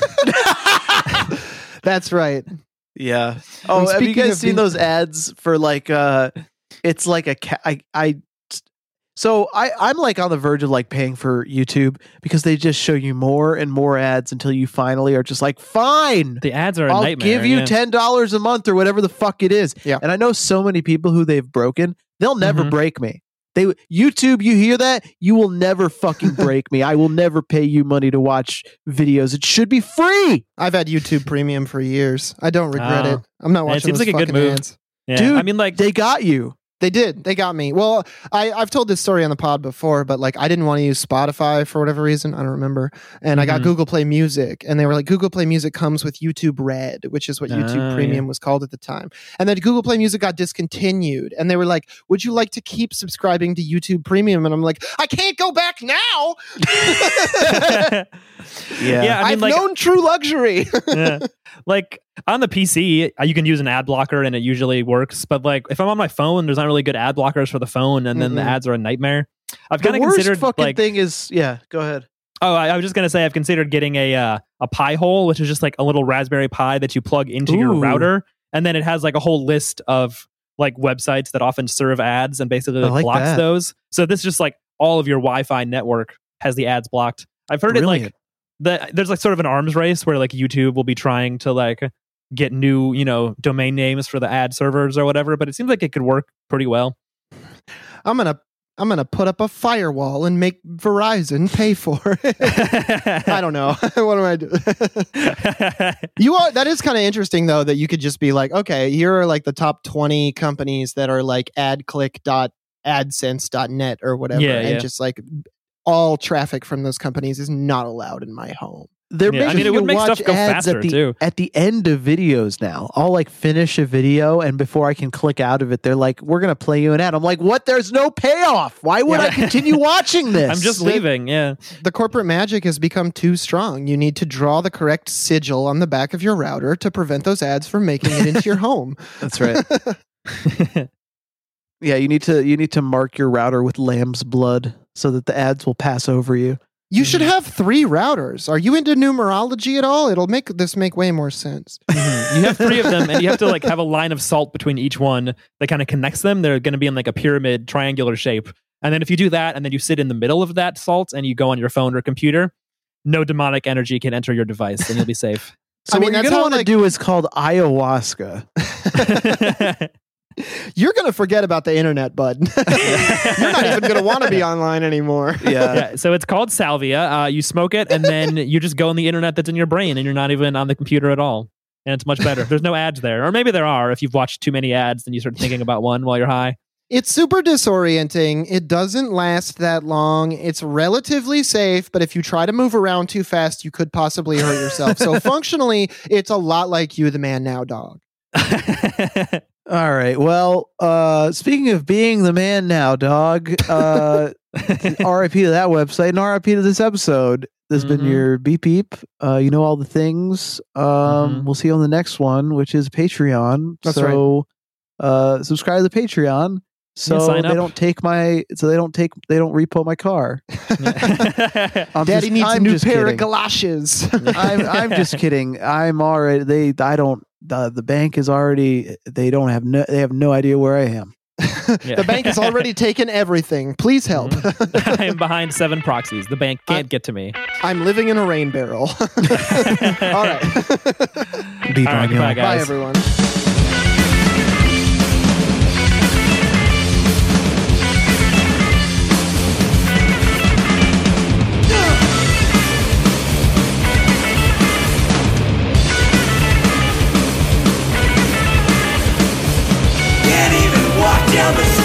Speaker 1: That's right.
Speaker 3: Yeah. Oh, have you
Speaker 1: speaking
Speaker 3: guys
Speaker 1: of
Speaker 3: seen
Speaker 1: being-
Speaker 3: those ads for like uh it's like a ca- I I so I I'm like on the verge of like paying for YouTube because they just show you more and more ads until you finally are just like fine.
Speaker 2: The ads are a
Speaker 3: I'll
Speaker 2: nightmare.
Speaker 3: give you
Speaker 2: yeah.
Speaker 3: ten dollars a month or whatever the fuck it is.
Speaker 1: Yeah.
Speaker 3: And I know so many people who they've broken. They'll never
Speaker 2: Mhm.
Speaker 3: break me. They YouTube, you hear that? You will never fucking break me. I will never pay you money to watch videos. It should be free.
Speaker 1: I've had YouTube Premium for years. I don't regret
Speaker 2: Oh.
Speaker 1: it. I'm not
Speaker 2: Yeah, it
Speaker 1: watching
Speaker 2: seems
Speaker 1: those
Speaker 2: like a good
Speaker 1: fucking
Speaker 2: move.
Speaker 1: ads.
Speaker 2: Yeah.
Speaker 3: Dude,
Speaker 2: I mean, like,
Speaker 3: They got you.
Speaker 1: They did. They got me. Well, I, I've told this story on the pod before, but like I didn't want to use Spotify for whatever reason. I don't remember. And I got
Speaker 2: Mhm.
Speaker 1: Google Play Music, and they were like, Google Play Music comes with YouTube Red, which is what YouTube
Speaker 2: Ah,
Speaker 1: Premium was called at the time. And then Google Play Music got discontinued, and they were like, would you like to keep subscribing to YouTube Premium? And I'm like, I can't go back now.
Speaker 3: Yeah.
Speaker 2: Yeah, I mean,
Speaker 1: I've
Speaker 2: like,
Speaker 1: known true luxury.
Speaker 2: yeah. Like on the P C, uh, you can use an ad blocker and it usually works. But like if I'm on my phone, there's not really good ad blockers for the phone, and then the
Speaker 1: Mm-mm.
Speaker 2: ads are a nightmare. I've
Speaker 3: The
Speaker 2: kind of
Speaker 3: worst
Speaker 2: considered
Speaker 3: fucking
Speaker 2: like
Speaker 3: thing is yeah, go ahead.
Speaker 2: oh, I, I was just gonna say I've considered getting a uh, a Pi hole, which is just like a little Raspberry Pi that you plug into your
Speaker 3: Ooh.
Speaker 2: router, and then it has like a whole list of like websites that often serve ads and basically like,
Speaker 3: like
Speaker 2: blocks
Speaker 3: that.
Speaker 2: those. So this is just like all of your Wi-Fi network has the ads blocked. I've heard
Speaker 3: Brilliant.
Speaker 2: it like the, there's like sort of an arms race where like YouTube will be trying to like get new, you know, domain names for the ad servers or whatever, but it seems like it could work pretty well.
Speaker 1: I'm gonna I'm gonna put up a firewall and make Verizon pay for it. I don't know. What am I doing? You are that is kind of interesting though, that you could just be like, okay, here are like the top twenty companies that are like adclick dot adsense dot net or whatever,
Speaker 2: Yeah,
Speaker 1: and
Speaker 2: yeah.
Speaker 1: just like all traffic from those companies is not allowed in my home.
Speaker 3: They're
Speaker 2: Yeah, I
Speaker 3: making
Speaker 2: mean, it would
Speaker 3: you
Speaker 2: make
Speaker 3: watch
Speaker 2: stuff go
Speaker 3: ads
Speaker 2: faster,
Speaker 3: at the,
Speaker 2: too.
Speaker 3: at the end of videos now. I'll like finish a video, and before I can click out of it, they're like, "We're gonna play you an ad." I'm like, "What? There's no payoff. Why would
Speaker 2: Yeah.
Speaker 3: I continue watching this?"
Speaker 2: I'm just leaving. Yeah.
Speaker 1: The corporate magic has become too strong. You need to draw the correct sigil on the back of your router to prevent those ads from making it into your home.
Speaker 3: That's right. Yeah, you need to you need to mark your router with lamb's blood so that the ads will pass over you.
Speaker 1: You should have three routers. Are you into numerology at all? It'll make this make way more sense.
Speaker 2: Mhm. You have three of them, and you have to like have a line of salt between each one that kind of connects them. They're going to be in like a pyramid, triangular shape. And then if you do that, and then you sit in the middle of that salt, and you go on your phone or computer, no demonic energy can enter your device, and you'll be safe.
Speaker 3: So
Speaker 1: I mean,
Speaker 3: what
Speaker 1: that's
Speaker 3: you're
Speaker 1: how,
Speaker 3: gonna want to
Speaker 1: like-
Speaker 3: do is called ayahuasca.
Speaker 1: You're going to forget about the internet, bud. You're not even going to want to be online anymore.
Speaker 2: Yeah, so it's called salvia. Uh, you smoke it, and then you just go on the internet that's in your brain, and you're not even on the computer at all. And it's much better. There's no ads there, or maybe there are. If you've watched too many ads, then you start thinking about one while you're high.
Speaker 1: It's super disorienting. It doesn't last that long. It's relatively safe, but if you try to move around too fast, you could possibly hurt yourself. So functionally, it's a lot like You the Man Now Dog.
Speaker 3: All right. Well, uh, speaking of being the man now, dog, uh, R I P to that website and R I P to this episode. This has
Speaker 2: Mhm.
Speaker 3: been your Beep Beep. Uh, you know all the things. Um,
Speaker 2: Mhm.
Speaker 3: We'll see you on the next one, which is Patreon.
Speaker 1: That's
Speaker 3: so, uh, subscribe to the Patreon so
Speaker 2: sign
Speaker 3: they
Speaker 2: up.
Speaker 3: don't take my, so they don't take, they don't repo my car. I'm
Speaker 1: Daddy
Speaker 3: just-
Speaker 1: needs
Speaker 3: I'm
Speaker 1: a new
Speaker 3: just
Speaker 1: pair
Speaker 3: kidding.
Speaker 1: of galoshes.
Speaker 3: I'm, I'm just kidding. I'm already, they, I don't, the, the bank is already, they don't have no, they have no idea where I am.
Speaker 1: The bank has already taken everything. Please help.
Speaker 2: I am behind seven proxies. The bank can't get to me.
Speaker 1: I'm living in a rain barrel. All right.
Speaker 3: Beep
Speaker 2: All right,
Speaker 3: on you.
Speaker 2: goodbye, guys.
Speaker 1: Bye, everyone.
Speaker 4: Can't even walk down the street.